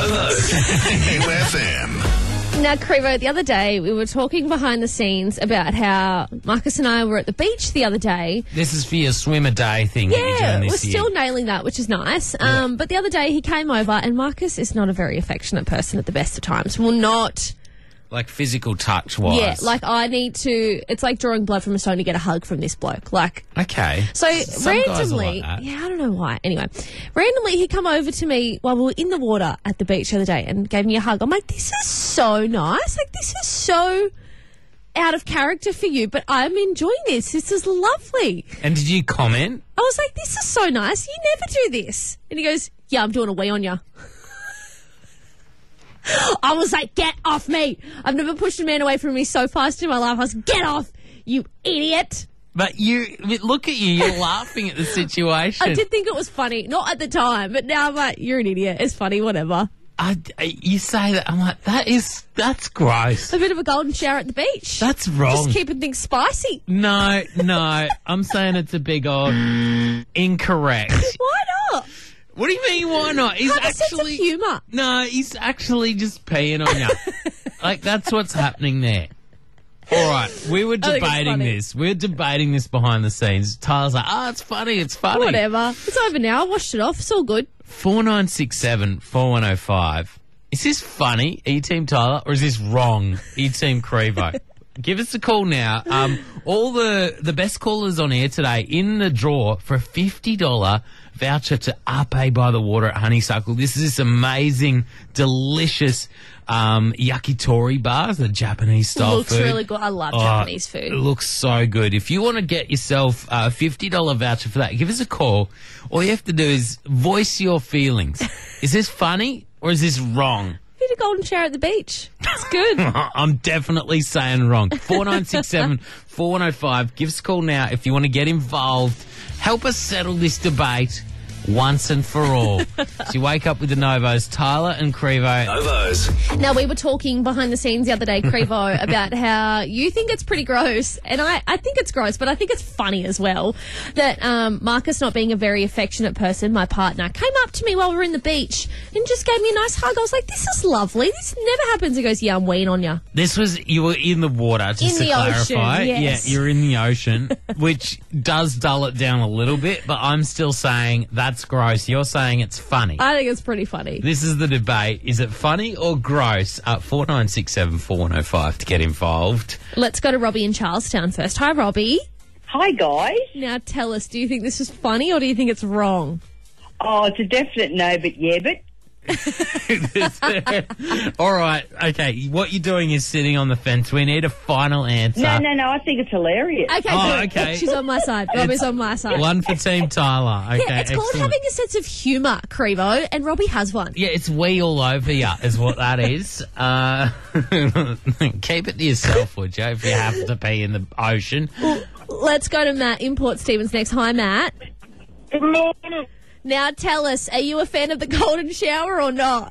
New F M. Now, Crevo, the other day, we were talking behind the scenes about how Marcus and I were at the beach the other day. This is for your swim a day thing that you're Yeah, doing we're this year. still nailing that, which is nice. Um, but the other day, he came over, and Marcus is not a very affectionate person at the best of times. Will not... Like physical touch wise. Yeah, like I need to. It's like drawing blood from a stone to get a hug from this bloke. Like, Okay. so Some guys are randomly, like that. yeah, I don't know why. Anyway, randomly he come over to me while we were in the water at the beach the other day and gave me a hug. I'm like, this is so nice. Like, this is so out of character for you, but I'm enjoying this. This is lovely. And did you comment? I was like, this is so nice. You never do this. And he goes, yeah, I'm doing a wee on you. I was like, get off me. I've never pushed a man away from me so fast in my life. I was like, get off, you idiot. But you, but look at you, you're laughing at the situation. I did think it was funny. Not at the time, but now I'm like, you're an idiot. It's funny, whatever. I, I- you say that, I'm like, that is, that's gross. A bit of a golden shower at the beach. That's wrong. Just keeping things spicy. No, no, I'm saying it's a big old incorrect. Why not? What do you mean, why not? He's Have a sense of actually, humour. no, he's actually just peeing on you. Like, that's what's happening there. All right, we were I think it's debating funny. this. We were debating this behind the scenes. Tyler's like, oh, it's funny, it's funny. Whatever. It's over now. I washed it off. It's all good. four nine six seven, four one oh five. Is this funny? Are you Team Tyler, or is this wrong? Are you Team Crevo? Give us a call now. Um, all the, the best callers on air today in the draw for a fifty dollars voucher to Ape by the Water at Honeysuckle. This is this amazing, delicious um, yakitori bars, the Japanese style Looks food. really good. I love Oh, Japanese food. It looks so good. If you want to get yourself a fifty dollars voucher for that, give us a call. All you have to do is voice your feelings. Is this funny or is this wrong? Bit of golden shower at the beach. It's good. I'm definitely saying wrong. four nine six seven, four one oh five. Give us a call now if you want to get involved. Help us settle this debate once and for all. So you wake up with the Novos, Tyler and Crevo. Novos. Now, we were talking behind the scenes the other day, Crevo, about how you think it's pretty gross, and I, I think it's gross, but I think it's funny as well, that um, Marcus, not being a very affectionate person, my partner, came up to me while we were in the beach and just gave me a nice hug. I was like, this is lovely. This never happens. He goes, yeah, I'm weeing on you. This was, you were in the water, just In to the ocean, clarify. yes. Yeah, you're in the ocean, which does dull it down a little bit, but I'm still saying that's gross. You're saying it's funny. I think it's pretty funny. This is the debate. Is it funny or gross? Uh, four nine six seven, four one oh five to get involved. Let's go to Robbie in Charlestown first. Hi, Robbie. Hi, guys. Now, tell us, do you think this is funny or do you think it's wrong? Oh, it's a definite no, but yeah, but All right. Okay. What you're doing is sitting on the fence. We need a final answer. no, no, no. I think it's hilarious. Okay, Oh, good. okay. She's on my side. Robbie's on my side. One for Team Tyler. Okay. Yeah, it's called excellent. having a sense of humour, Crevo, and Robbie has one. Yeah, it's we all over you, is what that is. Uh, keep it to yourself, would you, if you have to pee in the ocean. Let's go to Matt in Port Stevens next. Hi, Matt. Good morning. Now tell us, are you a fan of the golden shower or not?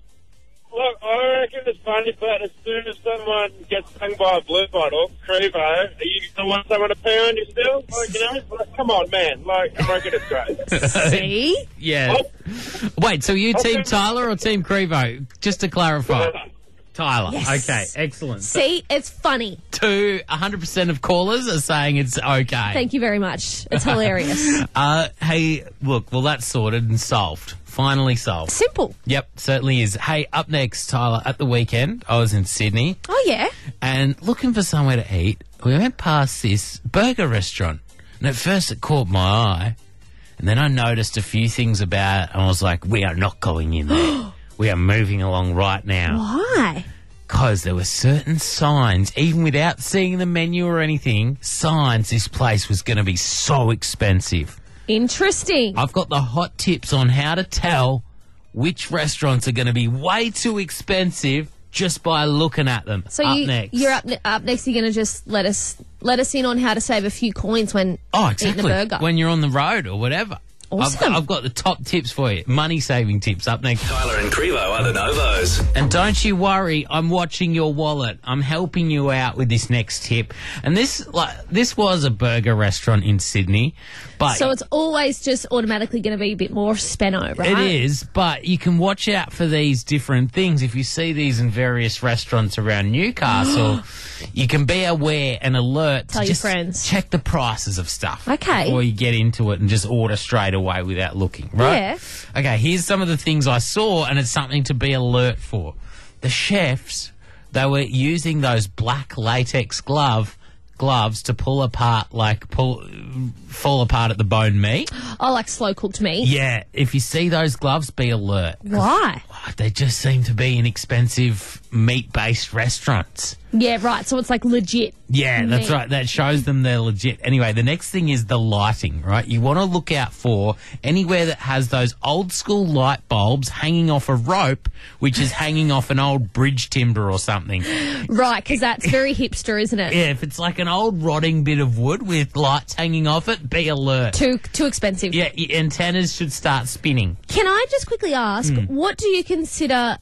Look, I reckon it's funny, but as soon as someone gets stung by a blue bottle, Crevo, are you going to want someone to pee on you still? Like, you know, like, come on, man. Like, I reckon it's great. See? Yeah. Wait, so you Team Tyler or Team Crevo? Just to clarify. Tyler. Yes. Okay, excellent. See, it's funny. Two, one hundred percent of callers are saying it's okay. Thank you very much. It's hilarious. Uh, hey, look, well, that's sorted and solved. Finally solved. Simple. Yep, certainly is. Hey, up next, Tyler, at the weekend, I was in Sydney Oh, yeah? and looking for somewhere to eat. We went past this burger restaurant, and at first it caught my eye, and then I noticed a few things about it, and I was like, we are not going in there. We are moving along right now. Why? Because there were certain signs, even without seeing the menu or anything, signs this place was going to be so expensive. Interesting. I've got the hot tips on how to tell which restaurants are going to be way too expensive just by looking at them. So up you, next. you're up, ne- up next. You're going to just let us let us in on how to save a few coins when Oh, eating exactly. a burger. When you're on the road or whatever. I've Awesome. got, I've got the top tips for you. Money-saving tips up next. Tyler and Crevo are the Novos. And don't you worry, I'm watching your wallet. I'm helping you out with this next tip. And this, like, this was a burger restaurant in Sydney, but so it's always just automatically going to be a bit more speno, right? it is. But you can watch out for these different things. If you see these in various restaurants around Newcastle, you can be aware and alert. Tell to your just friends. Check the prices of stuff. Okay. Before you get into it and just order straight away without looking. Right? Yeah. Okay. Here's some of the things I saw, and it's something to be alert for. The chefs, they were using those black latex glove gloves to pull apart, like pull, fall apart at the bone meat. Oh, like slow cooked meat. Yeah, if you see those gloves, be alert. Why? They just seem to be an expensive meat-based restaurants. Yeah, right. So it's like legit. Yeah, that's meat. right. That shows them they're legit. Anyway, the next thing is the lighting, right? You want to look out for anywhere that has those old school light bulbs hanging off a rope, which is hanging off an old bridge timber or something. Right, because that's very hipster, isn't it? Yeah, if it's like an old rotting bit of wood with lights hanging off it, be alert. Too too expensive. Yeah, your antennas should start spinning. Can I just quickly ask, Mm. what do you consider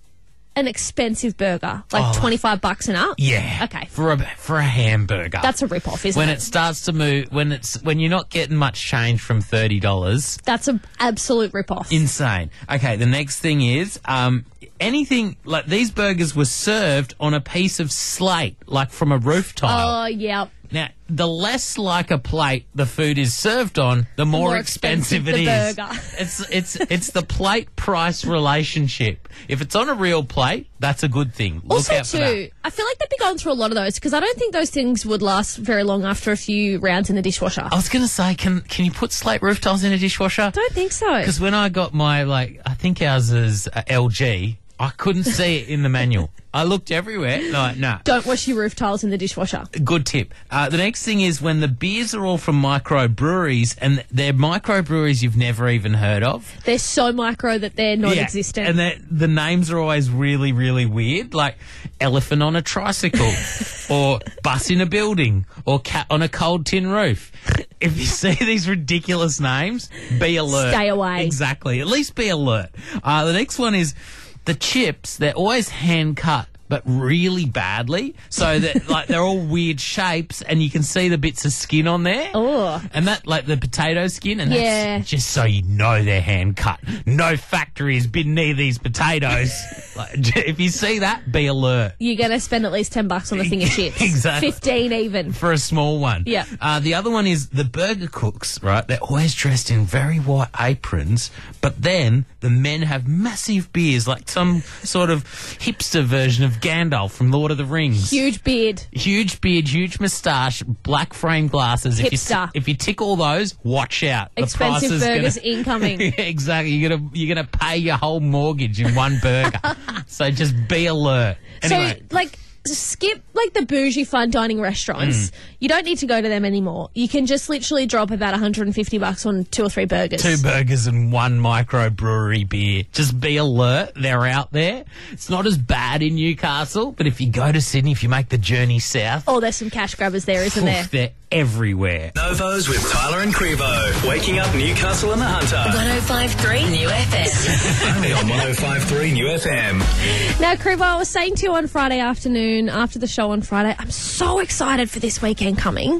an expensive burger? Like Oh. twenty-five bucks and up? Yeah. Okay. For a for a hamburger. That's a rip-off, isn't when it? it starts to move, when it's when you're not getting much change from thirty dollars. That's an absolute rip-off. Insane. Okay, the next thing is um, anything like these burgers were served on a piece of slate, like from a roof tile. Oh, yeah. Now, the less like a plate the food is served on, the more, more expensive, expensive it is. the burger. It's it's it's the plate price relationship. If it's on a real plate, that's a good thing. Look Also, out for that. too, I feel like they'd be going through a lot of those because I don't think those things would last very long after a few rounds in the dishwasher. I was going to say, can can you put slate roof tiles in a dishwasher? Don't think so. Because when I got my, like, I think ours is uh, L G, I couldn't see it in the manual. I looked everywhere. Like, no. Don't wash your roof tiles in the dishwasher. Good tip. Uh, the next thing is when the beers are all from microbreweries, and they're microbreweries you've never even heard of. They're so micro that they're non-existent. Yeah, and they're- the names are always really, really weird, like elephant on a tricycle, or bus in a building, or cat on a cold tin roof. If you see these ridiculous names, be alert. Stay away. Exactly. At least be alert. Uh, the next one is the chips. They're always hand cut, but really badly, so that like they're all weird shapes, and you can see the bits of skin on there. Oh, and that like the potato skin, and Yeah. that's just so you know they're hand cut. No factory has been near these potatoes. Like, if you see that, be alert. you're going to spend at least ten bucks on a thing of chips. Exactly. fifteen even. For a small one. Yeah. Uh, the other one is the burger cooks, right? They're always dressed in very white aprons, but then the men have massive beards, like some sort of hipster version of Gandalf from Lord of the Rings. Huge beard. Huge beard, huge moustache, black frame glasses. If you, Hipster. if you tick all those, watch out. The Expensive price is burgers gonna, incoming. exactly. You're gonna you're gonna pay your whole mortgage in one burger. So just be alert. Anyway. So, like, skip, like, the bougie fine dining restaurants. Mm. You don't need to go to them anymore. You can just literally drop about one hundred fifty bucks on two or three burgers. Two burgers and one microbrewery beer. Just be alert. They're out there. It's not as bad in Newcastle, but if you go to Sydney, if you make the journey south, Oh, there's some cash grabbers there, isn't there? oof, they're everywhere. Novos with Tyler and Crevo. Waking up Newcastle and the Hunter. one oh five point three New F M. Only on one oh five point three New F M. Now, Crevo, I was saying to you on Friday afternoon, after the show on Friday, I'm so excited for this weekend coming.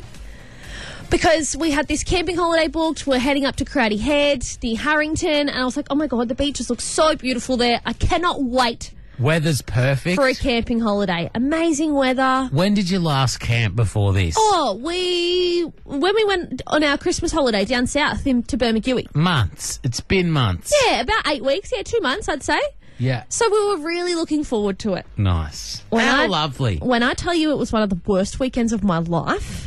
Because we had this camping holiday booked, we're heading up to Crowdy Head, near Harrington, and I was like, oh my God, the beaches look so beautiful there. I cannot wait Weather's perfect. for a camping holiday. Amazing weather. When did you last camp before this? Oh, we, when we went on our Christmas holiday down south in, to Bermagui. Months. It's been months. Yeah, about eight weeks. Yeah, two months, I'd say. Yeah. So we were really looking forward to it. Nice. When How I- lovely. When I tell you it was one of the worst weekends of my life,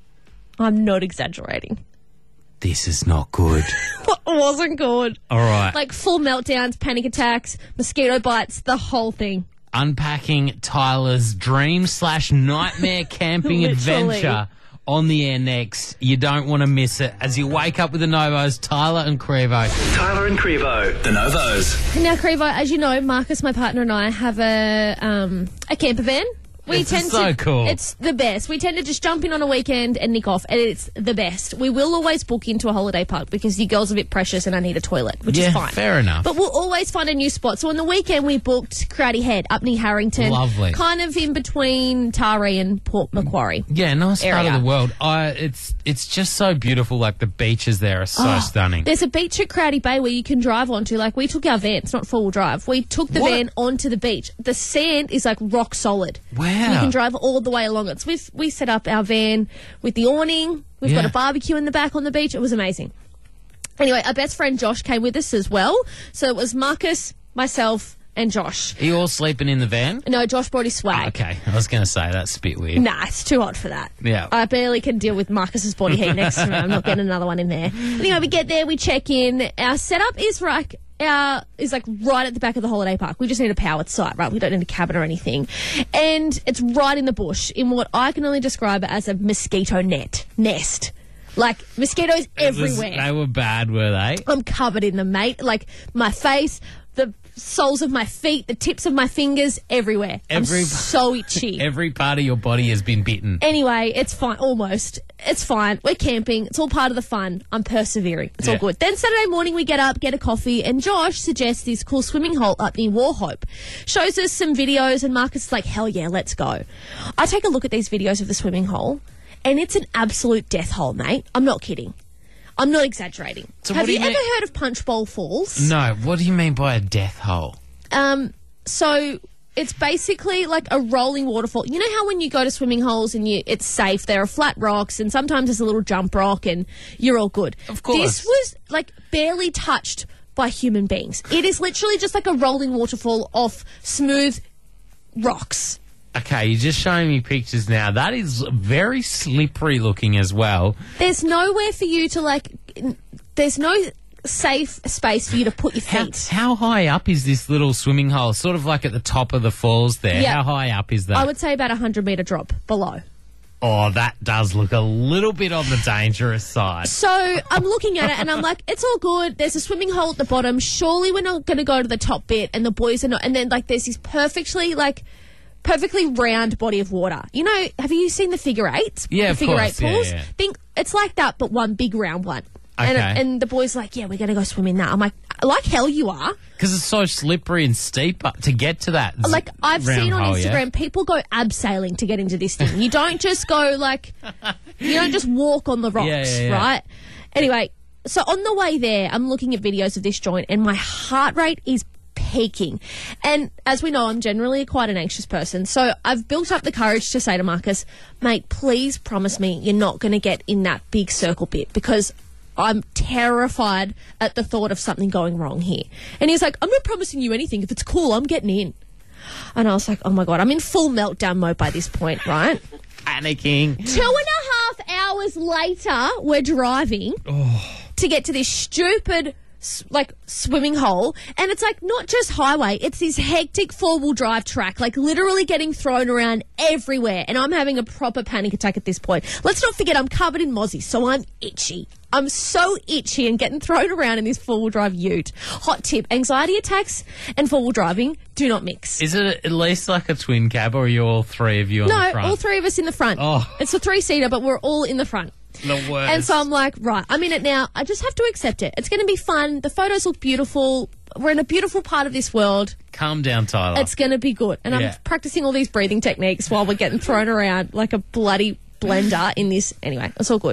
I'm not exaggerating. This is not good. It wasn't good. All right. Like full meltdowns, panic attacks, mosquito bites, the whole thing. Unpacking Tyler's dream slash nightmare camping Literally. adventure on the air next. You don't want to miss it. As you wake up with the Novos, Tyler and Crevo. Tyler and Crevo. The Novos. Now, Crevo, as you know, Marcus, my partner, and I have a um, a camper van. We It's tend so to, cool. It's the best. We tend to just jump in on a weekend and nick off, and it's the best. We will always book into a holiday park because your girl's a bit precious and I need a toilet, which Yeah, is fine. fair enough. But we'll always find a new spot. So on the weekend, we booked Crowdy Head up near Harrington. Lovely. Kind of in between Taree and Port Macquarie. Yeah, nice part Area. of the world. I, it's it's just so beautiful. Like the beaches there are so Oh, stunning. There's a beach at Crowdy Bay where you can drive onto. Like, we took our van. It's not four-wheel drive. We took the What? van onto the beach. The sand is, like, rock solid. Wow. You can drive all the way along it. So we we set up our van with the awning. We've got Yeah. a barbecue in the back on the beach. It was amazing. Anyway, our best friend Josh came with us as well. So it was Marcus, myself, and Josh. Are you all sleeping in the van? No, Josh brought his swag. Okay, I was going to say that's a bit weird. Nah, it's too hot for that. Yeah. I barely can deal with Marcus's body heat next to me. I'm not getting another one in there. Anyway, we get there, we check in. Our setup is like our is like right at the back of the holiday park. We just need a powered site, right? We don't need a cabin or anything. And it's right in the bush in what I can only describe as a mosquito net nest. Like, mosquitoes everywhere. They were bad, were they? I'm covered in them, mate. Like, my face, the soles of my feet, the tips of my fingers, everywhere. Every, I'm so itchy. Every part of your body has been bitten. Anyway, it's fine. Almost. It's fine. We're camping. It's all part of the fun. I'm persevering. It's Yeah. all good. Then Saturday morning we get up, get a coffee, and Josh suggests this cool swimming hole up near Warhope. Shows us some videos, and Marcus is like, hell yeah, let's go. I take a look at these videos of the swimming hole, and it's an absolute death hole, mate. I'm not kidding. I'm not exaggerating. So Have what do you, you ever mean- heard of Punch Bowl Falls? No, what do you mean by a death hole? Um, so it's basically like a rolling waterfall. You know how when you go to swimming holes and you it's safe, there are flat rocks and sometimes there's a little jump rock and you're all good. Of course. This was like barely touched by human beings. It is literally just like a rolling waterfall of smooth rocks. Okay, you're just showing me pictures now. That is very slippery looking as well. There's nowhere for you to like, there's no safe space for you to put your How, feet. how high up is this little swimming hole? Sort of like at the top of the falls there. Yeah. How high up is that? I would say about a hundred metre drop below. Oh, that does look a little bit on the dangerous side. So I'm looking at it and I'm like, it's all good. There's a swimming hole at the bottom. Surely we're not going to go to the top bit and the boys are not. And then like there's this perfectly like perfectly round body of water. You know, have you seen the figure eights? Yeah, the of figure course. eight Yeah, pools. yeah. Think it's like that, but one big round one. And, Okay. and the boys like, yeah, we're going to go swim in that. I'm like, like hell you are. Because it's so slippery and steep up to get to that. z- Like I've round seen on hole, Instagram, yeah? people go abseiling to get into this thing. You don't just go like, you don't just walk on the rocks, Yeah, yeah, yeah. right? Anyway, so on the way there, I'm looking at videos of this joint, and my heart rate is peaking. And as we know, I'm generally quite an anxious person, so I've built up the courage to say to Marcus, mate, please promise me you're not going to get in that big circle bit, because I'm terrified at the thought of something going wrong here. And he's like, I'm not promising you anything. If it's cool, I'm getting in. And I was like, oh my God, I'm in full meltdown mode by this point, right? Panicking. Two and a half hours later, we're driving to get to this stupid, s- like, swimming hole. And it's like not just highway, it's this hectic four-wheel drive track, like literally getting thrown around everywhere. And I'm having a proper panic attack at this point. Let's not forget I'm covered in mozzie, so I'm itchy. I'm so itchy and getting thrown around in this four-wheel drive ute. Hot tip, anxiety attacks and four-wheel driving do not mix. Is it at least like a twin cab, or are you all three of you on the No, front? all three of us in the front. Oh. It's a three-seater, but we're all in the front. The worst. And so I'm like, right, I'm in it now. I just have to accept it. It's going to be fun. The photos look beautiful. We're in a beautiful part of this world. Calm down, Tyler. It's going to be good. And Yeah. I'm practicing all these breathing techniques while we're getting thrown around like a bloody blender in this. Anyway, it's all good.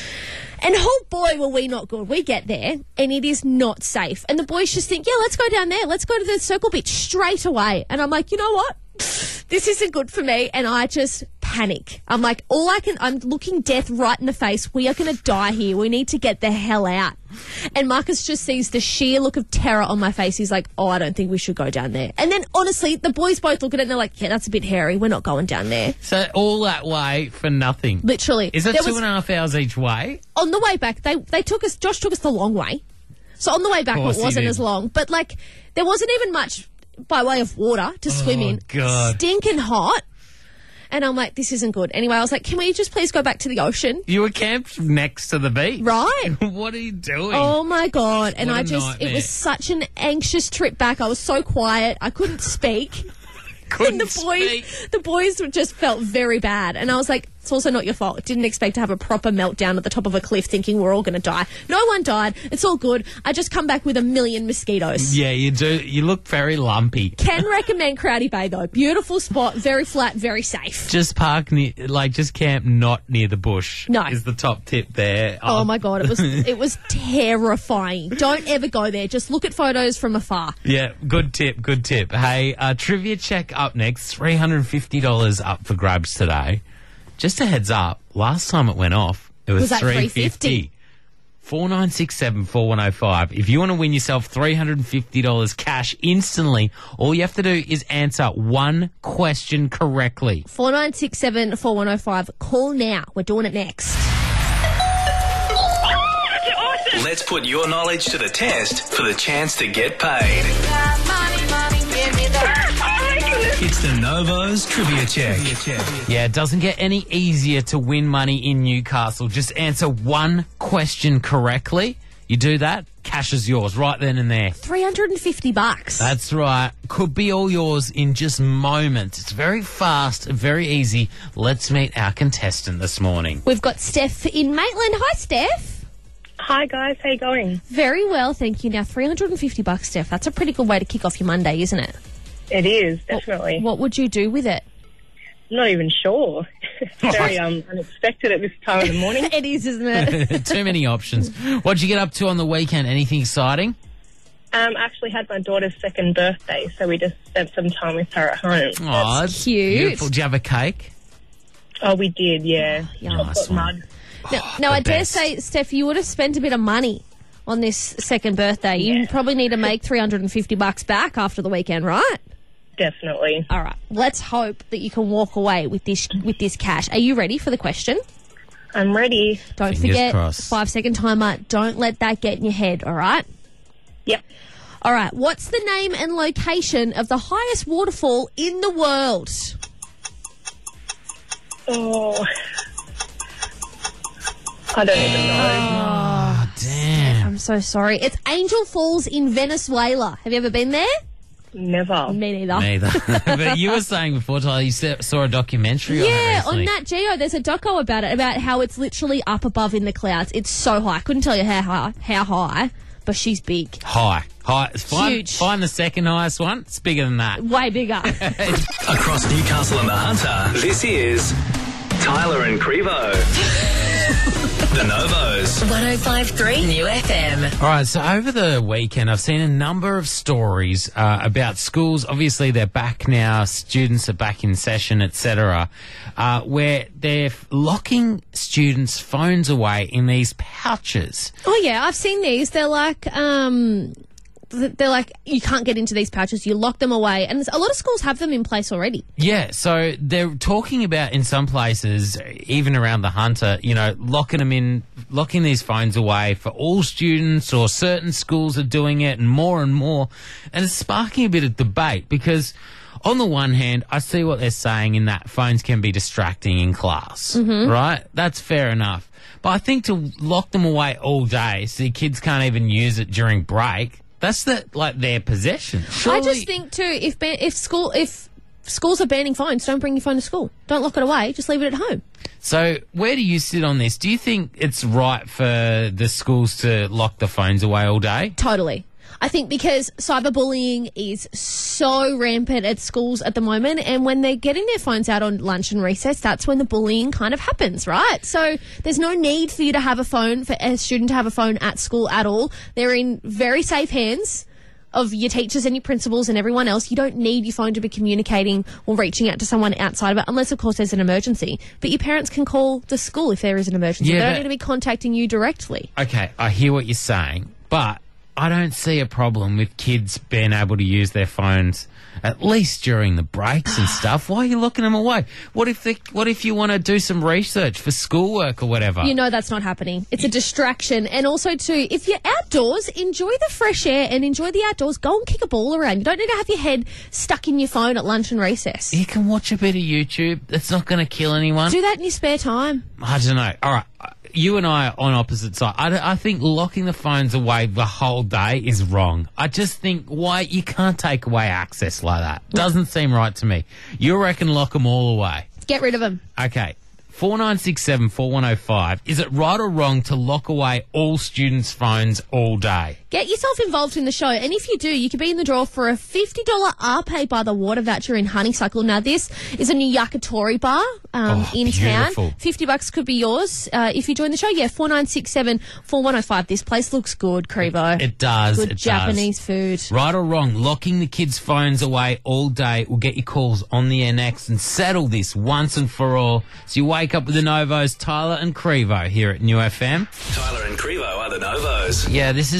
And oh boy, were we not good. We get there and it is not safe. And the boys just think, yeah, let's go down there. Let's go to the circle beach straight away. And I'm like, you know what? This isn't good for me. And I just panic. I'm like, all I can, I'm looking death right in the face. We are going to die here. We need to get the hell out. And Marcus just sees the sheer look of terror on my face. He's like, oh, I don't think we should go down there. And then honestly, the boys both look at it and they're like, yeah, that's a bit hairy. We're not going down there. So all that way for nothing. Literally. Is it There two was- and a half hours each way? On the way back, they they took us. Josh took us the long way, so on the way back it Course he wasn't did. as long. But like, there wasn't even much by way of water to swim in. God. Stinking hot. And I'm like, this isn't good. Anyway, I was like, can we just please go back to the ocean? You were camped next to the beach. Right. What are you doing? Oh my God. And What a I just, nightmare. it was such an anxious trip back. I was so quiet. I couldn't speak. Couldn't and the boys, speak. the boys just felt very bad. And I was like, it's also not your fault. Didn't expect to have a proper meltdown at the top of a cliff thinking we're all going to die. No one died. It's all good. I just come back with a million mosquitoes. Yeah, you do. You look very lumpy. Can recommend Crowdy Bay though. Beautiful spot, very flat, very safe. Just park near, like, just camp not near the bush. No. Is the top tip there. Oh my God, it was it was terrifying. Don't ever go there. Just look at photos from afar. Yeah, good tip, good tip. Hey, uh, trivia check up next. three hundred fifty dollars up for grabs today. Just a heads up, last time it went off, it was, Was that three three fifty. fifty? four nine six seven, four one oh five. If you want to win yourself three hundred fifty dollars cash instantly, all you have to do is answer one question correctly. four nine six seven, four one oh five. Call now. We're doing it next. Let's Let's put your knowledge to the test for the chance to get paid. It's the Novos Trivia Check. Yeah, it doesn't get any easier to win money in Newcastle. Just answer one question correctly. You do that, cash is yours right then and there. three hundred fifty bucks. That's right. Could be all yours in just moments. It's very fast, very easy. Let's meet our contestant this morning. We've got Steph in Maitland. Hi, Steph. Hi, guys. How you going? Very well, thank you. Now, three hundred fifty bucks, Steph. That's a pretty good way to kick off your Monday, isn't it? It is, definitely. What, what would you do with it? I'm not even sure. It's very um, unexpected at this time of the morning. It is, isn't it? Too many options. What'd you get up to on the weekend? Anything exciting? Um, I actually had my daughter's second birthday, so we just spent some time with her at home. Oh, that's cute. Beautiful. Did you have a cake? Oh, we did, yeah. Yum. Nice one. Now, now I dare best. say, Steph, you would have spent a bit of money on this second birthday. You probably need to make three hundred fifty bucks back after the weekend, right? Definitely. All right. Let's hope that you can walk away with this with this cash. Are you ready for the question? I'm ready. Don't Fingers forget, crossed. five second timer. Don't let that get in your head, all right? Yep. All right. What's the name and location of the highest waterfall in the world? Oh. I don't even know. Oh, damn. I'm so sorry. It's Angel Falls in Venezuela. Have you ever been there? Never. Me neither. Neither. But you were saying before, Tyler, you sa- saw a documentary on it Yeah, recently. on Nat Geo, there's a doco about it, about how it's literally up above in the clouds. It's so high. I couldn't tell you how high, how high, but she's big. High. High. Find, Huge. Find the second highest one. It's bigger than that. Way bigger. Across Newcastle and the Hunter, this is Tyler and Crevo. The Novos. one oh five point three New F M. All right, so over the weekend, I've seen a number of stories uh, about schools. Obviously, they're back now. Students are back in session, et cetera, uh, where they're f- locking students' phones away in these pouches. Oh yeah, I've seen these. They're like, um, th- they're like, you can't get into these pouches. You lock them away, and there's, a lot of schools have them in place already. Yeah, so they're talking about in some places, even around the Hunter, you know, locking them in, locking these phones away for all students, or certain schools are doing it, and more and more, and it's sparking a bit of debate because. On the one hand, I see what they're saying in that phones can be distracting in class, Mhm. right? That's fair enough. But I think to lock them away all day so the kids can't even use it during break, that's the, like their possession. Surely, I just think too, if ban- if school if schools are banning phones, don't bring your phone to school. Don't lock it away. Just leave it at home. So where do you sit on this? Do you think it's right for the schools to lock the phones away all day? Totally. I think because cyberbullying is so rampant at schools at the moment, and when they're getting their phones out on lunch and recess, that's when the bullying kind of happens, right? So there's no need for you to have a phone, for a student to have a phone at school at all. They're in very safe hands of your teachers and your principals and everyone else. You don't need your phone to be communicating or reaching out to someone outside of it, unless, of course, there's an emergency. But your parents can call the school if there is an emergency. Yeah, they don't but- need to be contacting you directly. Okay, I hear what you're saying, but I don't see a problem with kids being able to use their phones at least during the breaks and stuff. Why are you locking them away? What if they, what if you want to do some research for schoolwork or whatever? You know that's not happening. It's a distraction. And also, too, if you're outdoors, enjoy the fresh air and enjoy the outdoors. Go and kick a ball around. You don't need to have your head stuck in your phone at lunch and recess. You can watch a bit of YouTube. That's not going to kill anyone. Do that in your spare time. I don't know. All right. You and I are on opposite sides. I, I think locking the phones away the whole day is wrong. I just think why you can't take away access like that. Doesn't seem right to me. You reckon lock them all away? Get rid of them. Okay. four nine six seven, four one oh five. Is it right or wrong to lock away all students' phones all day? Get yourself involved in the show, and if you do, you could be in the draw for a fifty dollars R Pay by the Water voucher in Honeysuckle. Now, this is a new yakitori bar um, Oh, in beautiful. town. fifty bucks could be yours uh, if you join the show. Yeah, four nine six seven, four one oh five. This place looks good, Crevo. It does. Good it Japanese does. food. Right or wrong, locking the kids' phones away all day will get your calls on the air next and settle this once and for all. So you wake up with the Novos, Tyler and Crevo here at New F M. Tyler and Crevo are the Novos. Yeah, this has been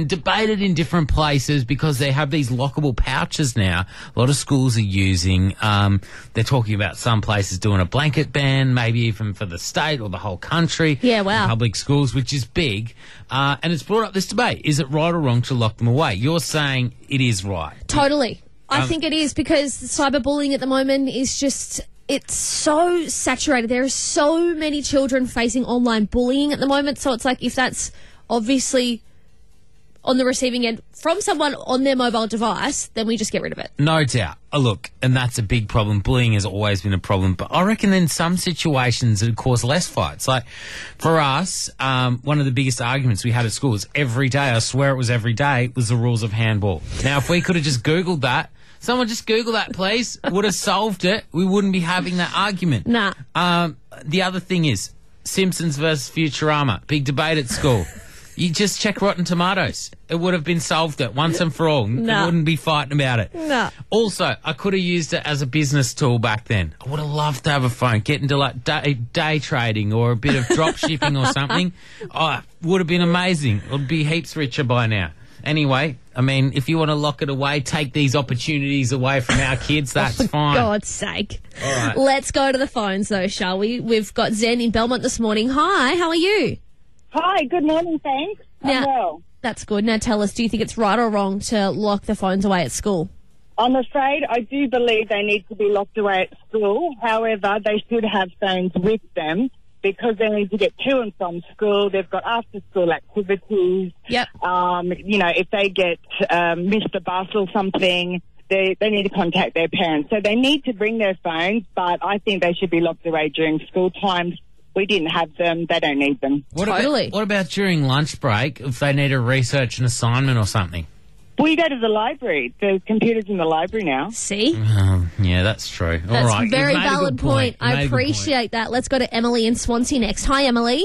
been debated in different places because they have these lockable pouches now. A lot of schools are using. Um, they're talking about some places doing a blanket ban, maybe even for the state or the whole country. Yeah, wow. in public schools, which is big. Uh, and it's brought up this debate. Is it right or wrong to lock them away? You're saying it is right. Totally. I Um, think it is because cyberbullying at the moment is just, it's so saturated. There are so many children facing online bullying at the moment. So it's like if that's obviously on the receiving end from someone on their mobile device, then we just get rid of it. No doubt. Oh, look, and that's a big problem. Bullying has always been a problem. But I reckon in some situations it cause less fights. Like for us, um, one of the biggest arguments we had at school was every day, I swear it was every day, was the rules of handball. Now, if we could have just Googled that, someone just Google that, please, would have solved it. We wouldn't be having that argument. Nah. Um, the other thing is Simpsons versus Futurama. Big debate at school. You just check Rotten Tomatoes. It would have been solved it once and for all. No. We wouldn't be fighting about it. No. Also, I could have used it as a business tool back then. I would have loved to have a phone, get into like day, day trading or a bit of drop shipping or something. Oh, would have been amazing. I'd be heaps richer by now. Anyway, I mean, if you want to lock it away, take these opportunities away from our kids, that's For fine. God's sake. All right. Let's go to the phones though, shall we? We've got Zen in Belmont this morning. Hi, how are you? Hi, good morning, thanks. I'm Now, well. that's good. Now tell us, do you think it's right or wrong to lock the phones away at school? I'm afraid I do believe they need to be locked away at school. However, they should have phones with them because they need to get to and from school. They've got after-school activities. Yep. Um, you know, if they get um, missed a bus or something, they, they need to contact their parents. So they need to bring their phones, but I think they should be locked away during school times. We didn't have them. They don't need them. What About, what about during lunch break if they need to research an assignment or something? Well, you go to the library. There's computers in the library now. See? Um, yeah, that's true. That's All right. a very You've made a valid good point. point. I Made a good point. appreciate that. Let's go to Emily in Swansea next. Hi, Emily.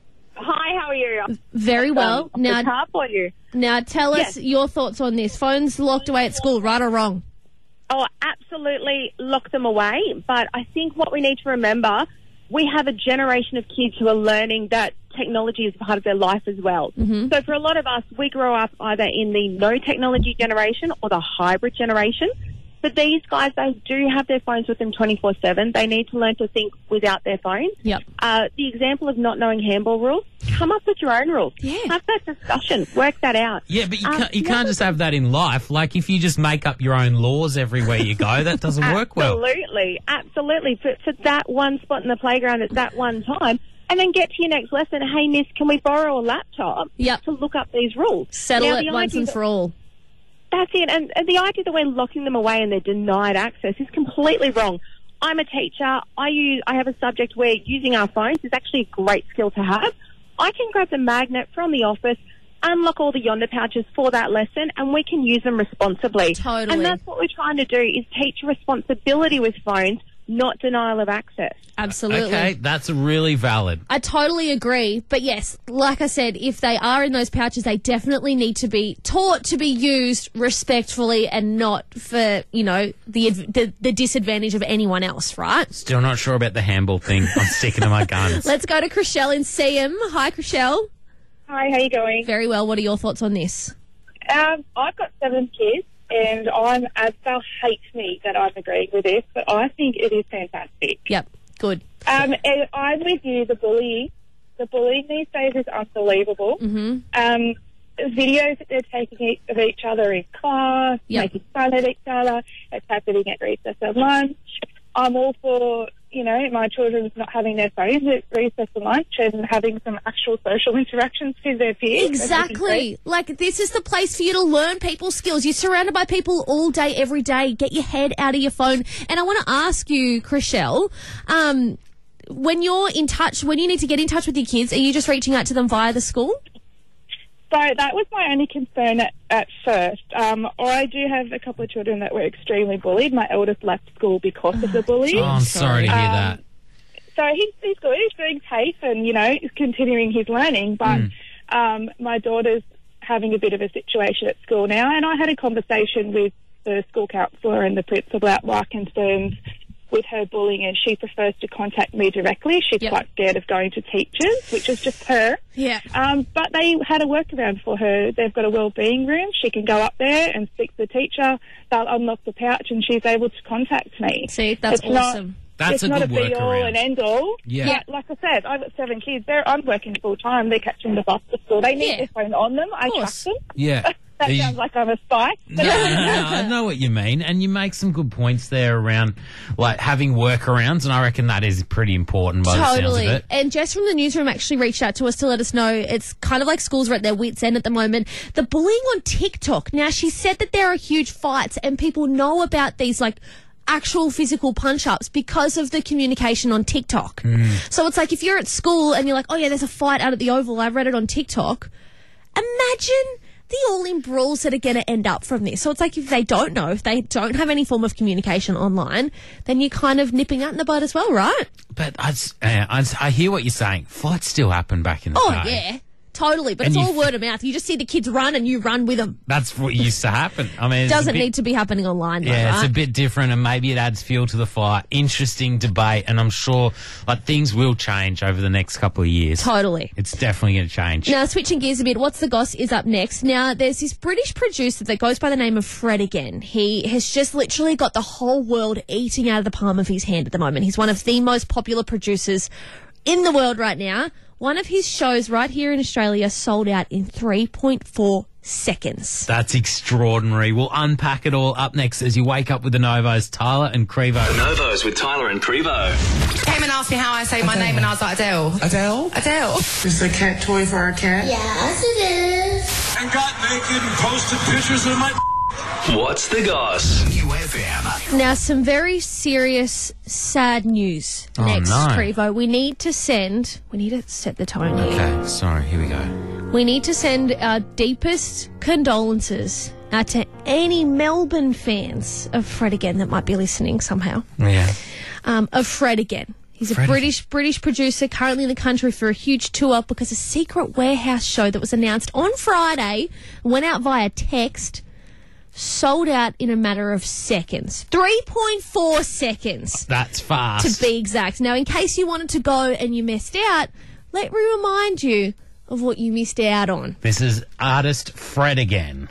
Hi, how are you? Very well. Um, now, car for you. now tell us Yes. your thoughts on this. Phones locked away at school, right or wrong? Oh, absolutely lock them away. But I think what we need to remember, we have a generation of kids who are learning that technology is part of their life as well. Mm-hmm. So for a lot of us, we grow up either in the no technology generation or the hybrid generation. But these guys, they do have their phones with them twenty-four seven. They need to learn to think without their phones. Yep. Uh, the example of not knowing handball rules, come up with your own rules. Yeah. Have that discussion. Work that out. Yeah, but you Um, can't, you the can't other- just have that in life. Like, if you just make up your own laws everywhere you go, that doesn't work well. Absolutely, absolutely. For, for that one spot in the playground at that one time, and then get to your next lesson. Hey, miss, can we borrow a laptop Yep. to look up these rules? Settle Now, it the once idea and that- for all. That's it. And, and the idea that we're locking them away and they're denied access is completely wrong. I'm a teacher. I use. I have a subject where using our phones is actually a great skill to have. I can grab the magnet from the office, unlock all the Yonder pouches for that lesson, and we can use them responsibly. Totally. And that's what we're trying to do, is teach responsibility with phones, not denial of access. Absolutely. Okay, that's really valid. I totally agree. But yes, like I said, if they are in those pouches, they definitely need to be taught to be used respectfully and not for, you know, the the, the disadvantage of anyone else, right? Still not sure about the handball thing. I'm sticking to my guns. Let's go to Chriselle in C M. Hi, Chriselle. Hi, how you going? Very well. What are your thoughts on this? Um, I've got seven kids, and I'm Asbel hates me that I'm agreeing with this, but I think it is fantastic. Yep, good. Um, and I'm with you. The bullying, the bullying these days is unbelievable. Mm-hmm. Um, videos that they're taking e- of each other in class, Yep. making fun of each other. It's happening at recess and lunch. I'm all for, you know, my children not having their phones at recess and lunch and having some actual social interactions with their peers. Exactly. Like, this is the place for you to learn people's skills. You're surrounded by people all day, every day. Get your head out of your phone. And I want to ask you, Chriselle, um, when you're in touch, when you need to get in touch with your kids, are you just reaching out to them via the school? So that was my only concern at, at first. Um, I do have a couple of children that were extremely bullied. My eldest left school because of the bullying. Oh, I'm sorry to hear Um, that. So he's, he's good. He's doing TAFE and, you know, he's continuing his learning. But Mm. um, my daughter's having a bit of a situation at school now. And I had a conversation with the school counsellor and the principal about my concerns with her bullying, and she prefers to contact me directly. She's quite scared of going to teachers, which is just her. Yeah. Um, but they had a workaround for her. They've got a wellbeing room. She can go up there and speak to the teacher. They'll unlock the pouch, and she's able to contact me. See, that's it's awesome. Not, That's it's a not good a be all workaround. and end all. Yeah. But like I said, I've got seven kids. They're I'm working full time. They're catching the bus to school. They need their phone on them. I trust them. Yeah. That You- sounds like I'm a spy. No, no, no, I know what you mean, and you make some good points there around like having workarounds, and I reckon that is pretty important by the Totally. sounds of it. And Jess from the newsroom actually reached out to us to let us know it's kind of like schools are at their wits' end at the moment. The bullying on TikTok. Now, she said that there are huge fights and people know about these like actual physical punch-ups because of the communication on TikTok. So it's like if you're at school and you're like, oh yeah, there's a fight out at the Oval, I read it on TikTok. Imagine the all-in brawls that are going to end up from this. So it's like if they don't know, if they don't have any form of communication online, then you're kind of nipping that in the bud as well, right? But I, s- uh, I, s- I hear what you're saying. Fights still happen back in the Oh, day. yeah. Totally. But And it's you all word of mouth. You just see the kids run and you run with them. That's what used to happen. I mean, it's a Doesn't bit- need to be happening online, though, Yeah, right? it's a bit different, and maybe it adds fuel to the fire. Interesting debate, and I'm sure like things will change over the next couple of years. Totally. It's definitely going to change. Now, switching gears a bit, What's the Goss is up next. Now, there's this British producer that goes by the name of Fred again. He has just literally got the whole world eating out of the palm of his hand at the moment. He's one of the most popular producers in the world right now. One of his shows right here in Australia sold out in three point four seconds. That's extraordinary. We'll unpack it all up next as you wake up with the Novos, Tyler and Crevo. The Novos with Tyler and Crevo. Came and asked me how I say my name, and I was like, Adele. Adele? Adele. Is the cat toy for our cat? Yes, it is. And got naked and posted pictures of my... What's the Goss? New F M. Now, some very serious, sad news Oh, next, no. Crevo. We need to send... We need to set the tone here. Okay, sorry, here we go. We need to send our deepest condolences out to any Melbourne fans of Fred again that might be listening somehow. Yeah. Um, of Fred again. He's a Fred British British producer currently in the country for a huge tour because a secret warehouse show that was announced on Friday went out via text, sold out in a matter of seconds. three point four seconds. That's fast. To be exact. Now, in case you wanted to go and you missed out, let me remind you of what you missed out on. This is artist Fred again.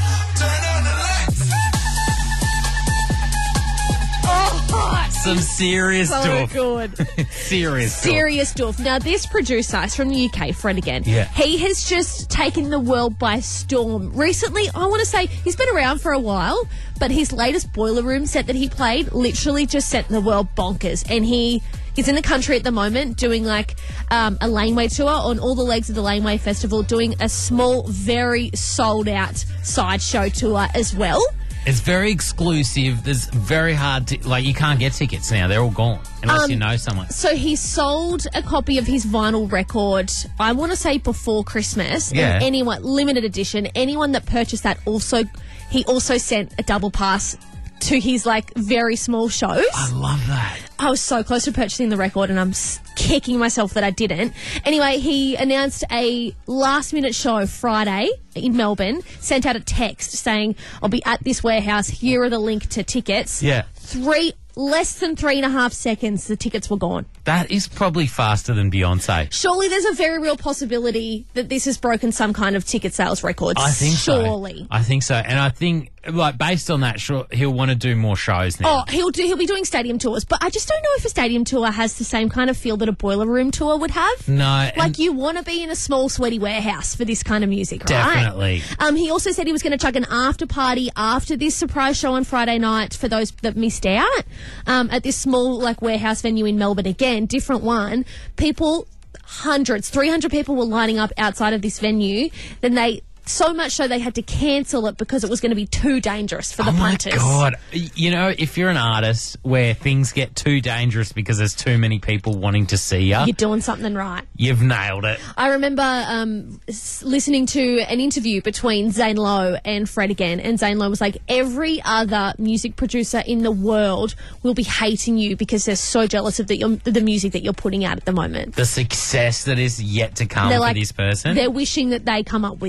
Oh, Some serious so stuff. good. serious stuff. Serious stuff. Now, this producer is from the U K, Fred again. Yeah. He has just taken the world by storm. Recently, I want to say he's been around for a while, but his latest Boiler Room set that he played literally just set the world bonkers. And he is in the country at the moment doing like um, a laneway tour on all the legs of the Laneway Festival, doing a small, very sold out sideshow tour as well. It's very exclusive. There's very hard to, like, you can't get tickets now. They're all gone unless Um, you know someone. So he sold a copy of his vinyl record, I want to say before Christmas. Yeah. And anyone, limited edition, anyone that purchased that also, he also sent a double pass to his like very small shows. I love that. I was so close to purchasing the record and I'm s- kicking myself that I didn't. Anyway, he announced a last minute show Friday in Melbourne, sent out a text saying, I'll be at this warehouse. Here are the link to tickets. Yeah. Three, less than three and a half seconds, the tickets were gone. That is probably faster than Beyonce. Surely there's a very real possibility that this has broken some kind of ticket sales records. I think Surely. so. I think so. And I think, like, based on that, sure, he'll want to do more shows now. Oh, he'll do. He'll be doing stadium tours, but I just don't know if a stadium tour has the same kind of feel that a Boiler Room tour would have. No, and- like you want to be in a small, sweaty warehouse for this kind of music, right? Definitely. Um, he also said he was going to chuck an after party after this surprise show on Friday night for those that missed out. Um, at this small, like warehouse venue in Melbourne again, different one. People, hundreds, three hundred people were lining up outside of this venue. Then they. So much so they had to cancel it because it was going to be too dangerous for the oh punters. my God. You know, if you're an artist where things get too dangerous because there's too many people wanting to see you, You're doing something right. you've nailed it. I remember um, s- listening to an interview between Zane Lowe and Fred again, and Zane Lowe was like, every other music producer in the world will be hating you because they're so jealous of the, um, the music that you're putting out at the moment. The success that is yet to come They're for like, this person. they're wishing that they come up with that.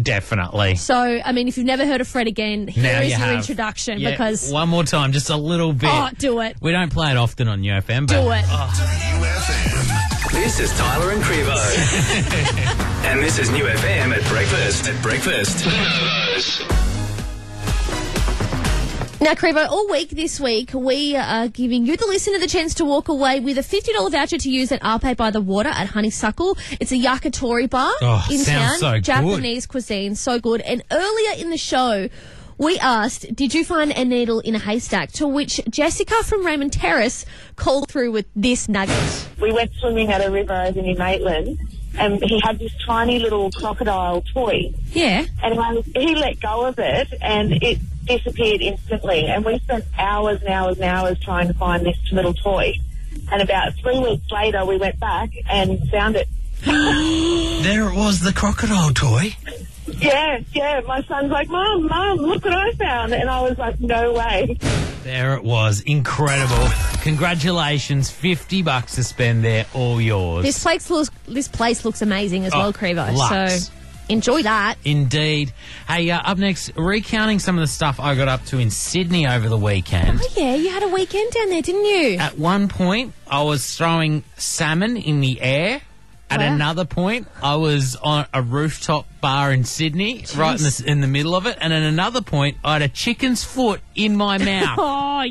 Definitely. So, I mean, if you've never heard of Fred again, here Now is you your have. introduction Yeah, because. one more time, just a little bit. Oh, do it. We don't play it often on U F M, but Do it. This is Tyler and Crevo. And this is New F M at breakfast. At breakfast. Now, Crevo, all week this week, we are giving you, the listener, the chance to walk away with a fifty dollars voucher to use at Arpe by the Water at Honeysuckle. It's a yakitori bar Oh, in sounds town. so good. Japanese cuisine, so good. And earlier in the show, we asked, did you find a needle in a haystack? To which Jessica from Raymond Terrace called through with this nugget. We went swimming at a river over near Maitland, and he had this tiny little crocodile toy. Yeah. And I, he let go of it, and it disappeared instantly. And we spent hours and hours and hours trying to find this little toy. And about three weeks later, we went back and found it. there it was, the crocodile toy. Yeah, yeah. My son's like, Mum, Mum, look what I found. And I was like, no way. There it was. Incredible. Congratulations. fifty bucks to spend there, all yours. This place looks, this place looks amazing as Oh, well, Crevo. Lux. So enjoy that. Indeed. Hey, uh, up next, recounting some of the stuff I got up to in Sydney over the weekend. Oh, yeah, you had a weekend down there, didn't you? At one point, I was throwing salmon in the air. At Wow. another point, I was on a rooftop bar in Sydney, right in the, in the middle of it. And at another point, I had a chicken's foot in my mouth. Oh,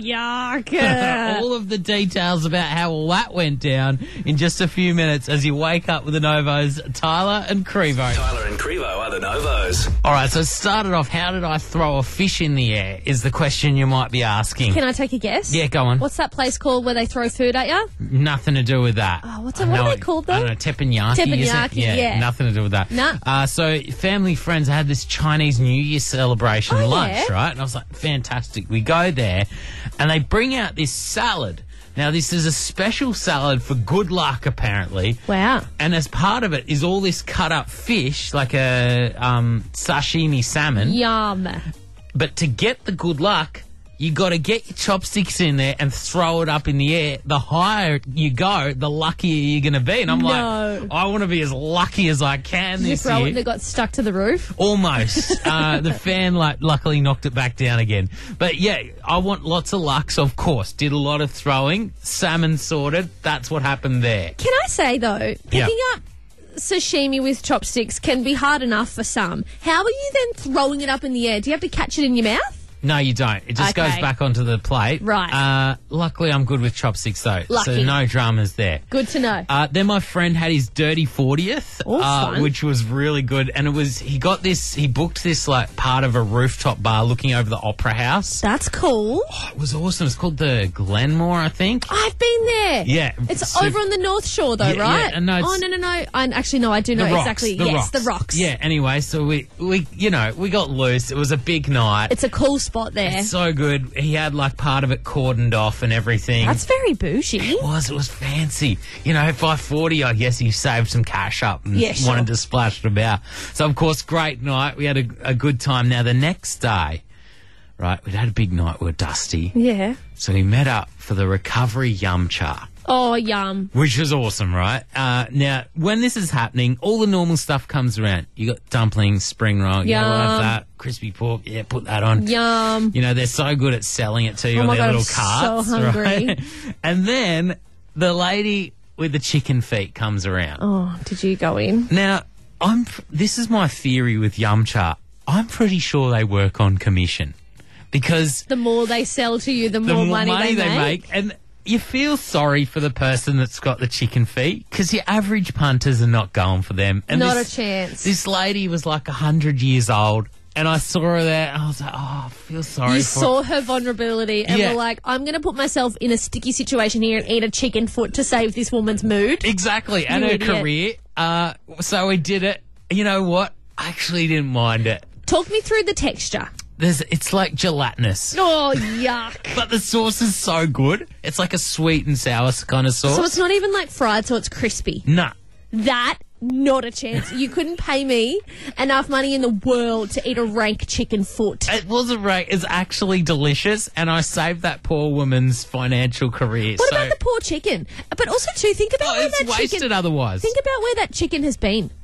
yuck. All of the details about how all that went down in just a few minutes as you wake up with the Novos, Tyler and Crevo. Tyler and Crevo are the Novos. All right, so it started off, how did I throw a fish in the air is the question you might be asking. Can I take a guess? Yeah, go on. What's that place called where they throw food at you? Nothing to do with that. Oh, what's I it- what know are they it- called, though? I don't know, teppanyaki. Teppanyaki, is it? Yeah, yeah. nothing to do with that. Nah. Uh, so family, friends, I had this Chinese New Year celebration Oh, lunch, yeah. right? And I was like, fantastic. We go there and they bring out this salad. Now, this is a special salad for good luck, apparently. Wow. And as part of it is all this cut up fish, like a um, sashimi salmon. Yum. But to get the good luck, you got to get your chopsticks in there and throw it up in the air. The higher you go, the luckier you're going to be. And I'm No. like, I want to be as lucky as I can Did you this throw year. it and it got stuck to the roof? Almost. uh, the fan, like, luckily knocked it back down again. But yeah, I want lots of luck, so of course, did a lot of throwing. Salmon sorted. That's what happened there. Can I say, though, picking Yeah. up sashimi with chopsticks can be hard enough for some. How are you then throwing it up in the air? Do you have to catch it in your mouth? No, you don't. It just Okay. goes back onto the plate. Right. Uh, luckily, I'm good with chopsticks, though. So Lucky. no dramas there. Good to know. Uh, then my friend had his dirty fortieth, Oh, uh, fun. which was really good. And it was, he got this, he booked this like part of a rooftop bar looking over the Opera House. That's cool. Oh, it was awesome. It's called the Glenmore, I think. I've been there. Yeah. It's super- over on the North Shore, though, Yeah, yeah, right? and no, oh, it's- no, no, no. I, actually, no, I do know the rocks, exactly. the yes, rocks. the rocks. Yeah, anyway, so we, we, you know, we got loose. It was a big night. It's a cool spot there. It's so good. He had like part of it cordoned off and everything. That's very bougie. It was. It was fancy. You know, five forty, I guess he saved some cash up and Yeah, sure. wanted to splash it about. So, of course, great night. We had a, a good time. Now, the next day, right, we'd had a big night. We were dusty. Yeah. So we met up for the recovery yum cha. Oh, yum. Which was awesome, right? Uh, now, when this is happening, all the normal stuff comes around. You got dumplings, spring roll, yeah, we'll have Yum. that. Crispy pork, yeah, put that on. Yum. You know, they're so good at selling it to you Oh on my their God, little I'm carts, so hungry. right? And then the lady with the chicken feet comes around. Oh, did you go in? Now, I'm. pr- This is my theory with Yum Cha. I'm pretty sure they work on commission because The more they sell to you, the more, the more money, money, they, they make. make, and you feel sorry for the person that's got the chicken feet because your average punters are not going for them. And Not this, a chance. This lady was like a hundred years old, and I saw her there, and I was like, oh, I feel sorry. You for saw her vulnerability and Yeah. were like, I'm going to put myself in a sticky situation here and eat a chicken foot to save this woman's mood. Exactly, and You her idiot. career. Uh, so we did it. You know what? I actually didn't mind it. Talk me through the texture. There's, it's like gelatinous. Oh, yuck. But the sauce is so good. It's like a sweet and sour kind of sauce. So it's not even like fried, so it's crispy. Nah. That, not a chance. You couldn't pay me enough money in the world to eat a rank chicken foot. It wasn't right. It's actually delicious, and I saved that poor woman's financial career. What so about the poor chicken? But also, too, think about Oh, where it's that wasted chicken... otherwise. Think about where that chicken has been.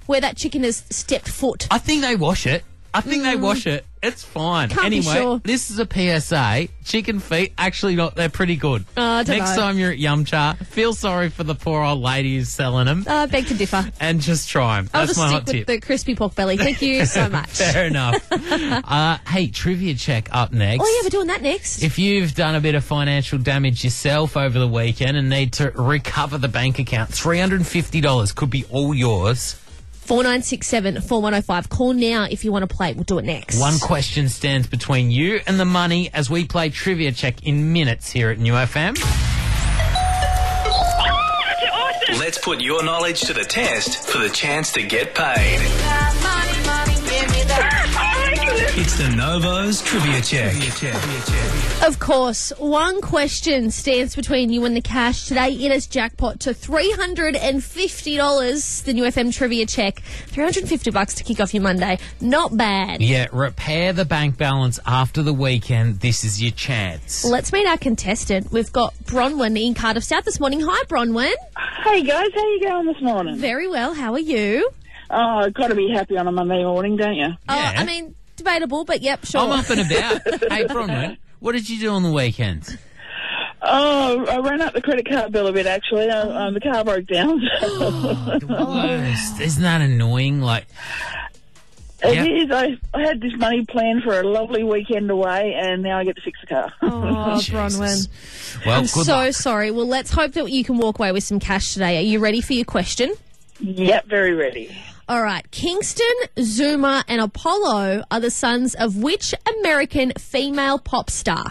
where that chicken has stepped foot. I think they wash it. I think they wash it. It's fine. Can't be anyway, sure. this is a P S A. Chicken feet, actually not, they're pretty good. Uh, I don't Next know. time you're at Yumcha, feel sorry for the poor old lady who's selling them I uh, beg to differ. and just try them. I'll That's just my stick hot with tip. the crispy pork belly. Thank you so much. Fair enough. uh, hey, trivia check up next. Oh, yeah, we're doing that next. If you've done a bit of financial damage yourself over the weekend and need to recover the bank account, three hundred fifty dollars could be all yours. four nine six seven, four one oh five. Call now if you want to play. We'll do it next. One question stands between you and the money as we play Trivia Check in minutes here at New F M. Let's put your knowledge to the test for the chance to get paid. It's the Novo's Trivia Check. Of course, one question stands between you and the cash. Today it is jackpot to three hundred fifty dollars. The New F M Trivia Check. three hundred fifty bucks to kick off your Monday. Not bad. Yeah, repair the bank balance after the weekend. This is your chance. Let's meet our contestant. We've got Bronwyn in Cardiff South this morning. Hi, Bronwyn. Hey guys, how you going this morning? Very well. How are you? Oh, got to be happy on a Monday morning, don't you? Oh, I mean, debatable, but yep, sure. I'm up and about. Hey, Bronwyn, what did you do on the weekend? Oh, I ran up the credit card bill a bit actually. Uh, um, the car broke down. Worst. Isn't that annoying? Like, It Yep. is. I, I had this money planned for a lovely weekend away, and now I get to fix the car. Oh, Bronwyn. well, I'm good so luck. sorry. Well, let's hope that you can walk away with some cash today. Are you ready for your question? Yep, very ready. All right. Kingston, Zuma, and Apollo are the sons of which American female pop star?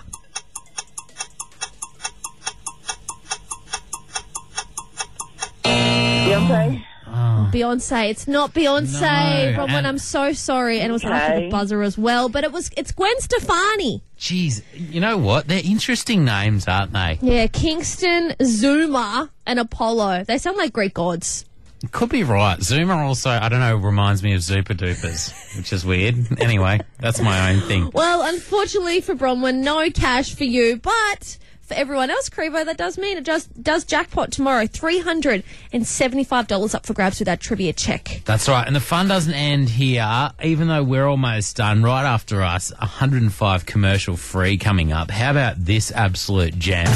Beyonce? Beyonce. It's not Beyonce. No, Bronwyn, and- I'm so sorry. And it was after the Okay. buzzer as well. But it was it's Gwen Stefani. Jeez, you know what? They're interesting names, aren't they? Yeah, Kingston, Zuma, and Apollo. They sound like Greek gods. Could be right. Zuma also, I don't know, reminds me of Zupa Dupas, which is weird. Anyway, that's my own thing. Well, unfortunately for Bronwyn, no cash for you, but for everyone else, Crevo, that does mean it just does jackpot tomorrow. three hundred seventy-five dollars up for grabs with that trivia check. That's right. And the fun doesn't end here, even though we're almost done. Right after us, one hundred five commercial free coming up. How about this absolute gem?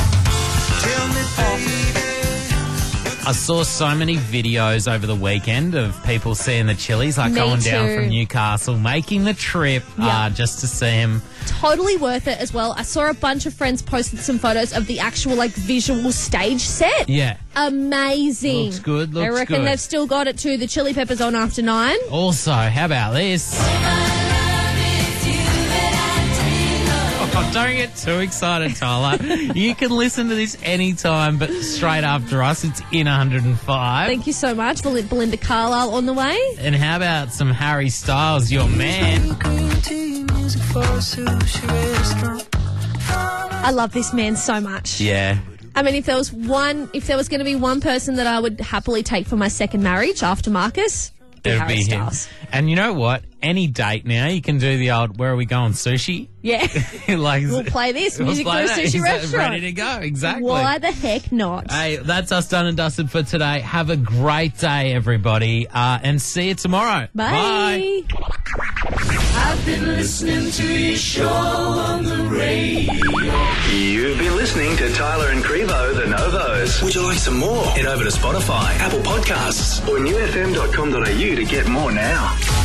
I saw so many videos over the weekend of people seeing the Chili's, like Me going down too. from Newcastle, making the trip Yeah. uh, just to see him. Totally worth it as well. I saw a bunch of friends posted some photos of the actual like visual stage set. Yeah. Amazing. Looks good, I looks reckon good. they've still got it too. The Chili Peppers on after nine. Also, how about this? Oh, don't get too excited, Tyler. You can listen to this anytime, but straight after us, it's in one hundred five. Thank you so much. Bel- Belinda Carlisle on the way. And how about some Harry Styles, your man? I love this man so much. Yeah. I mean, if there was one, if there was going to be one person that I would happily take for my second marriage after Marcus, it'd It'd Harry be him. Styles. And you know what? Any date now, you can do the old, where are we going, sushi? Yeah. like, We'll play this We'll music play for a that. sushi Is that restaurant. ready to go, exactly. Why the heck not? Hey, that's us done and dusted for today. Have a great day, everybody, uh, and see you tomorrow. Bye. I've been listening to your show on the radio. You've been listening to Tyler and Crevo, the Novos. Would you like some more? Head over to Spotify, Apple Podcasts, or new f m dot com dot a u to get more now.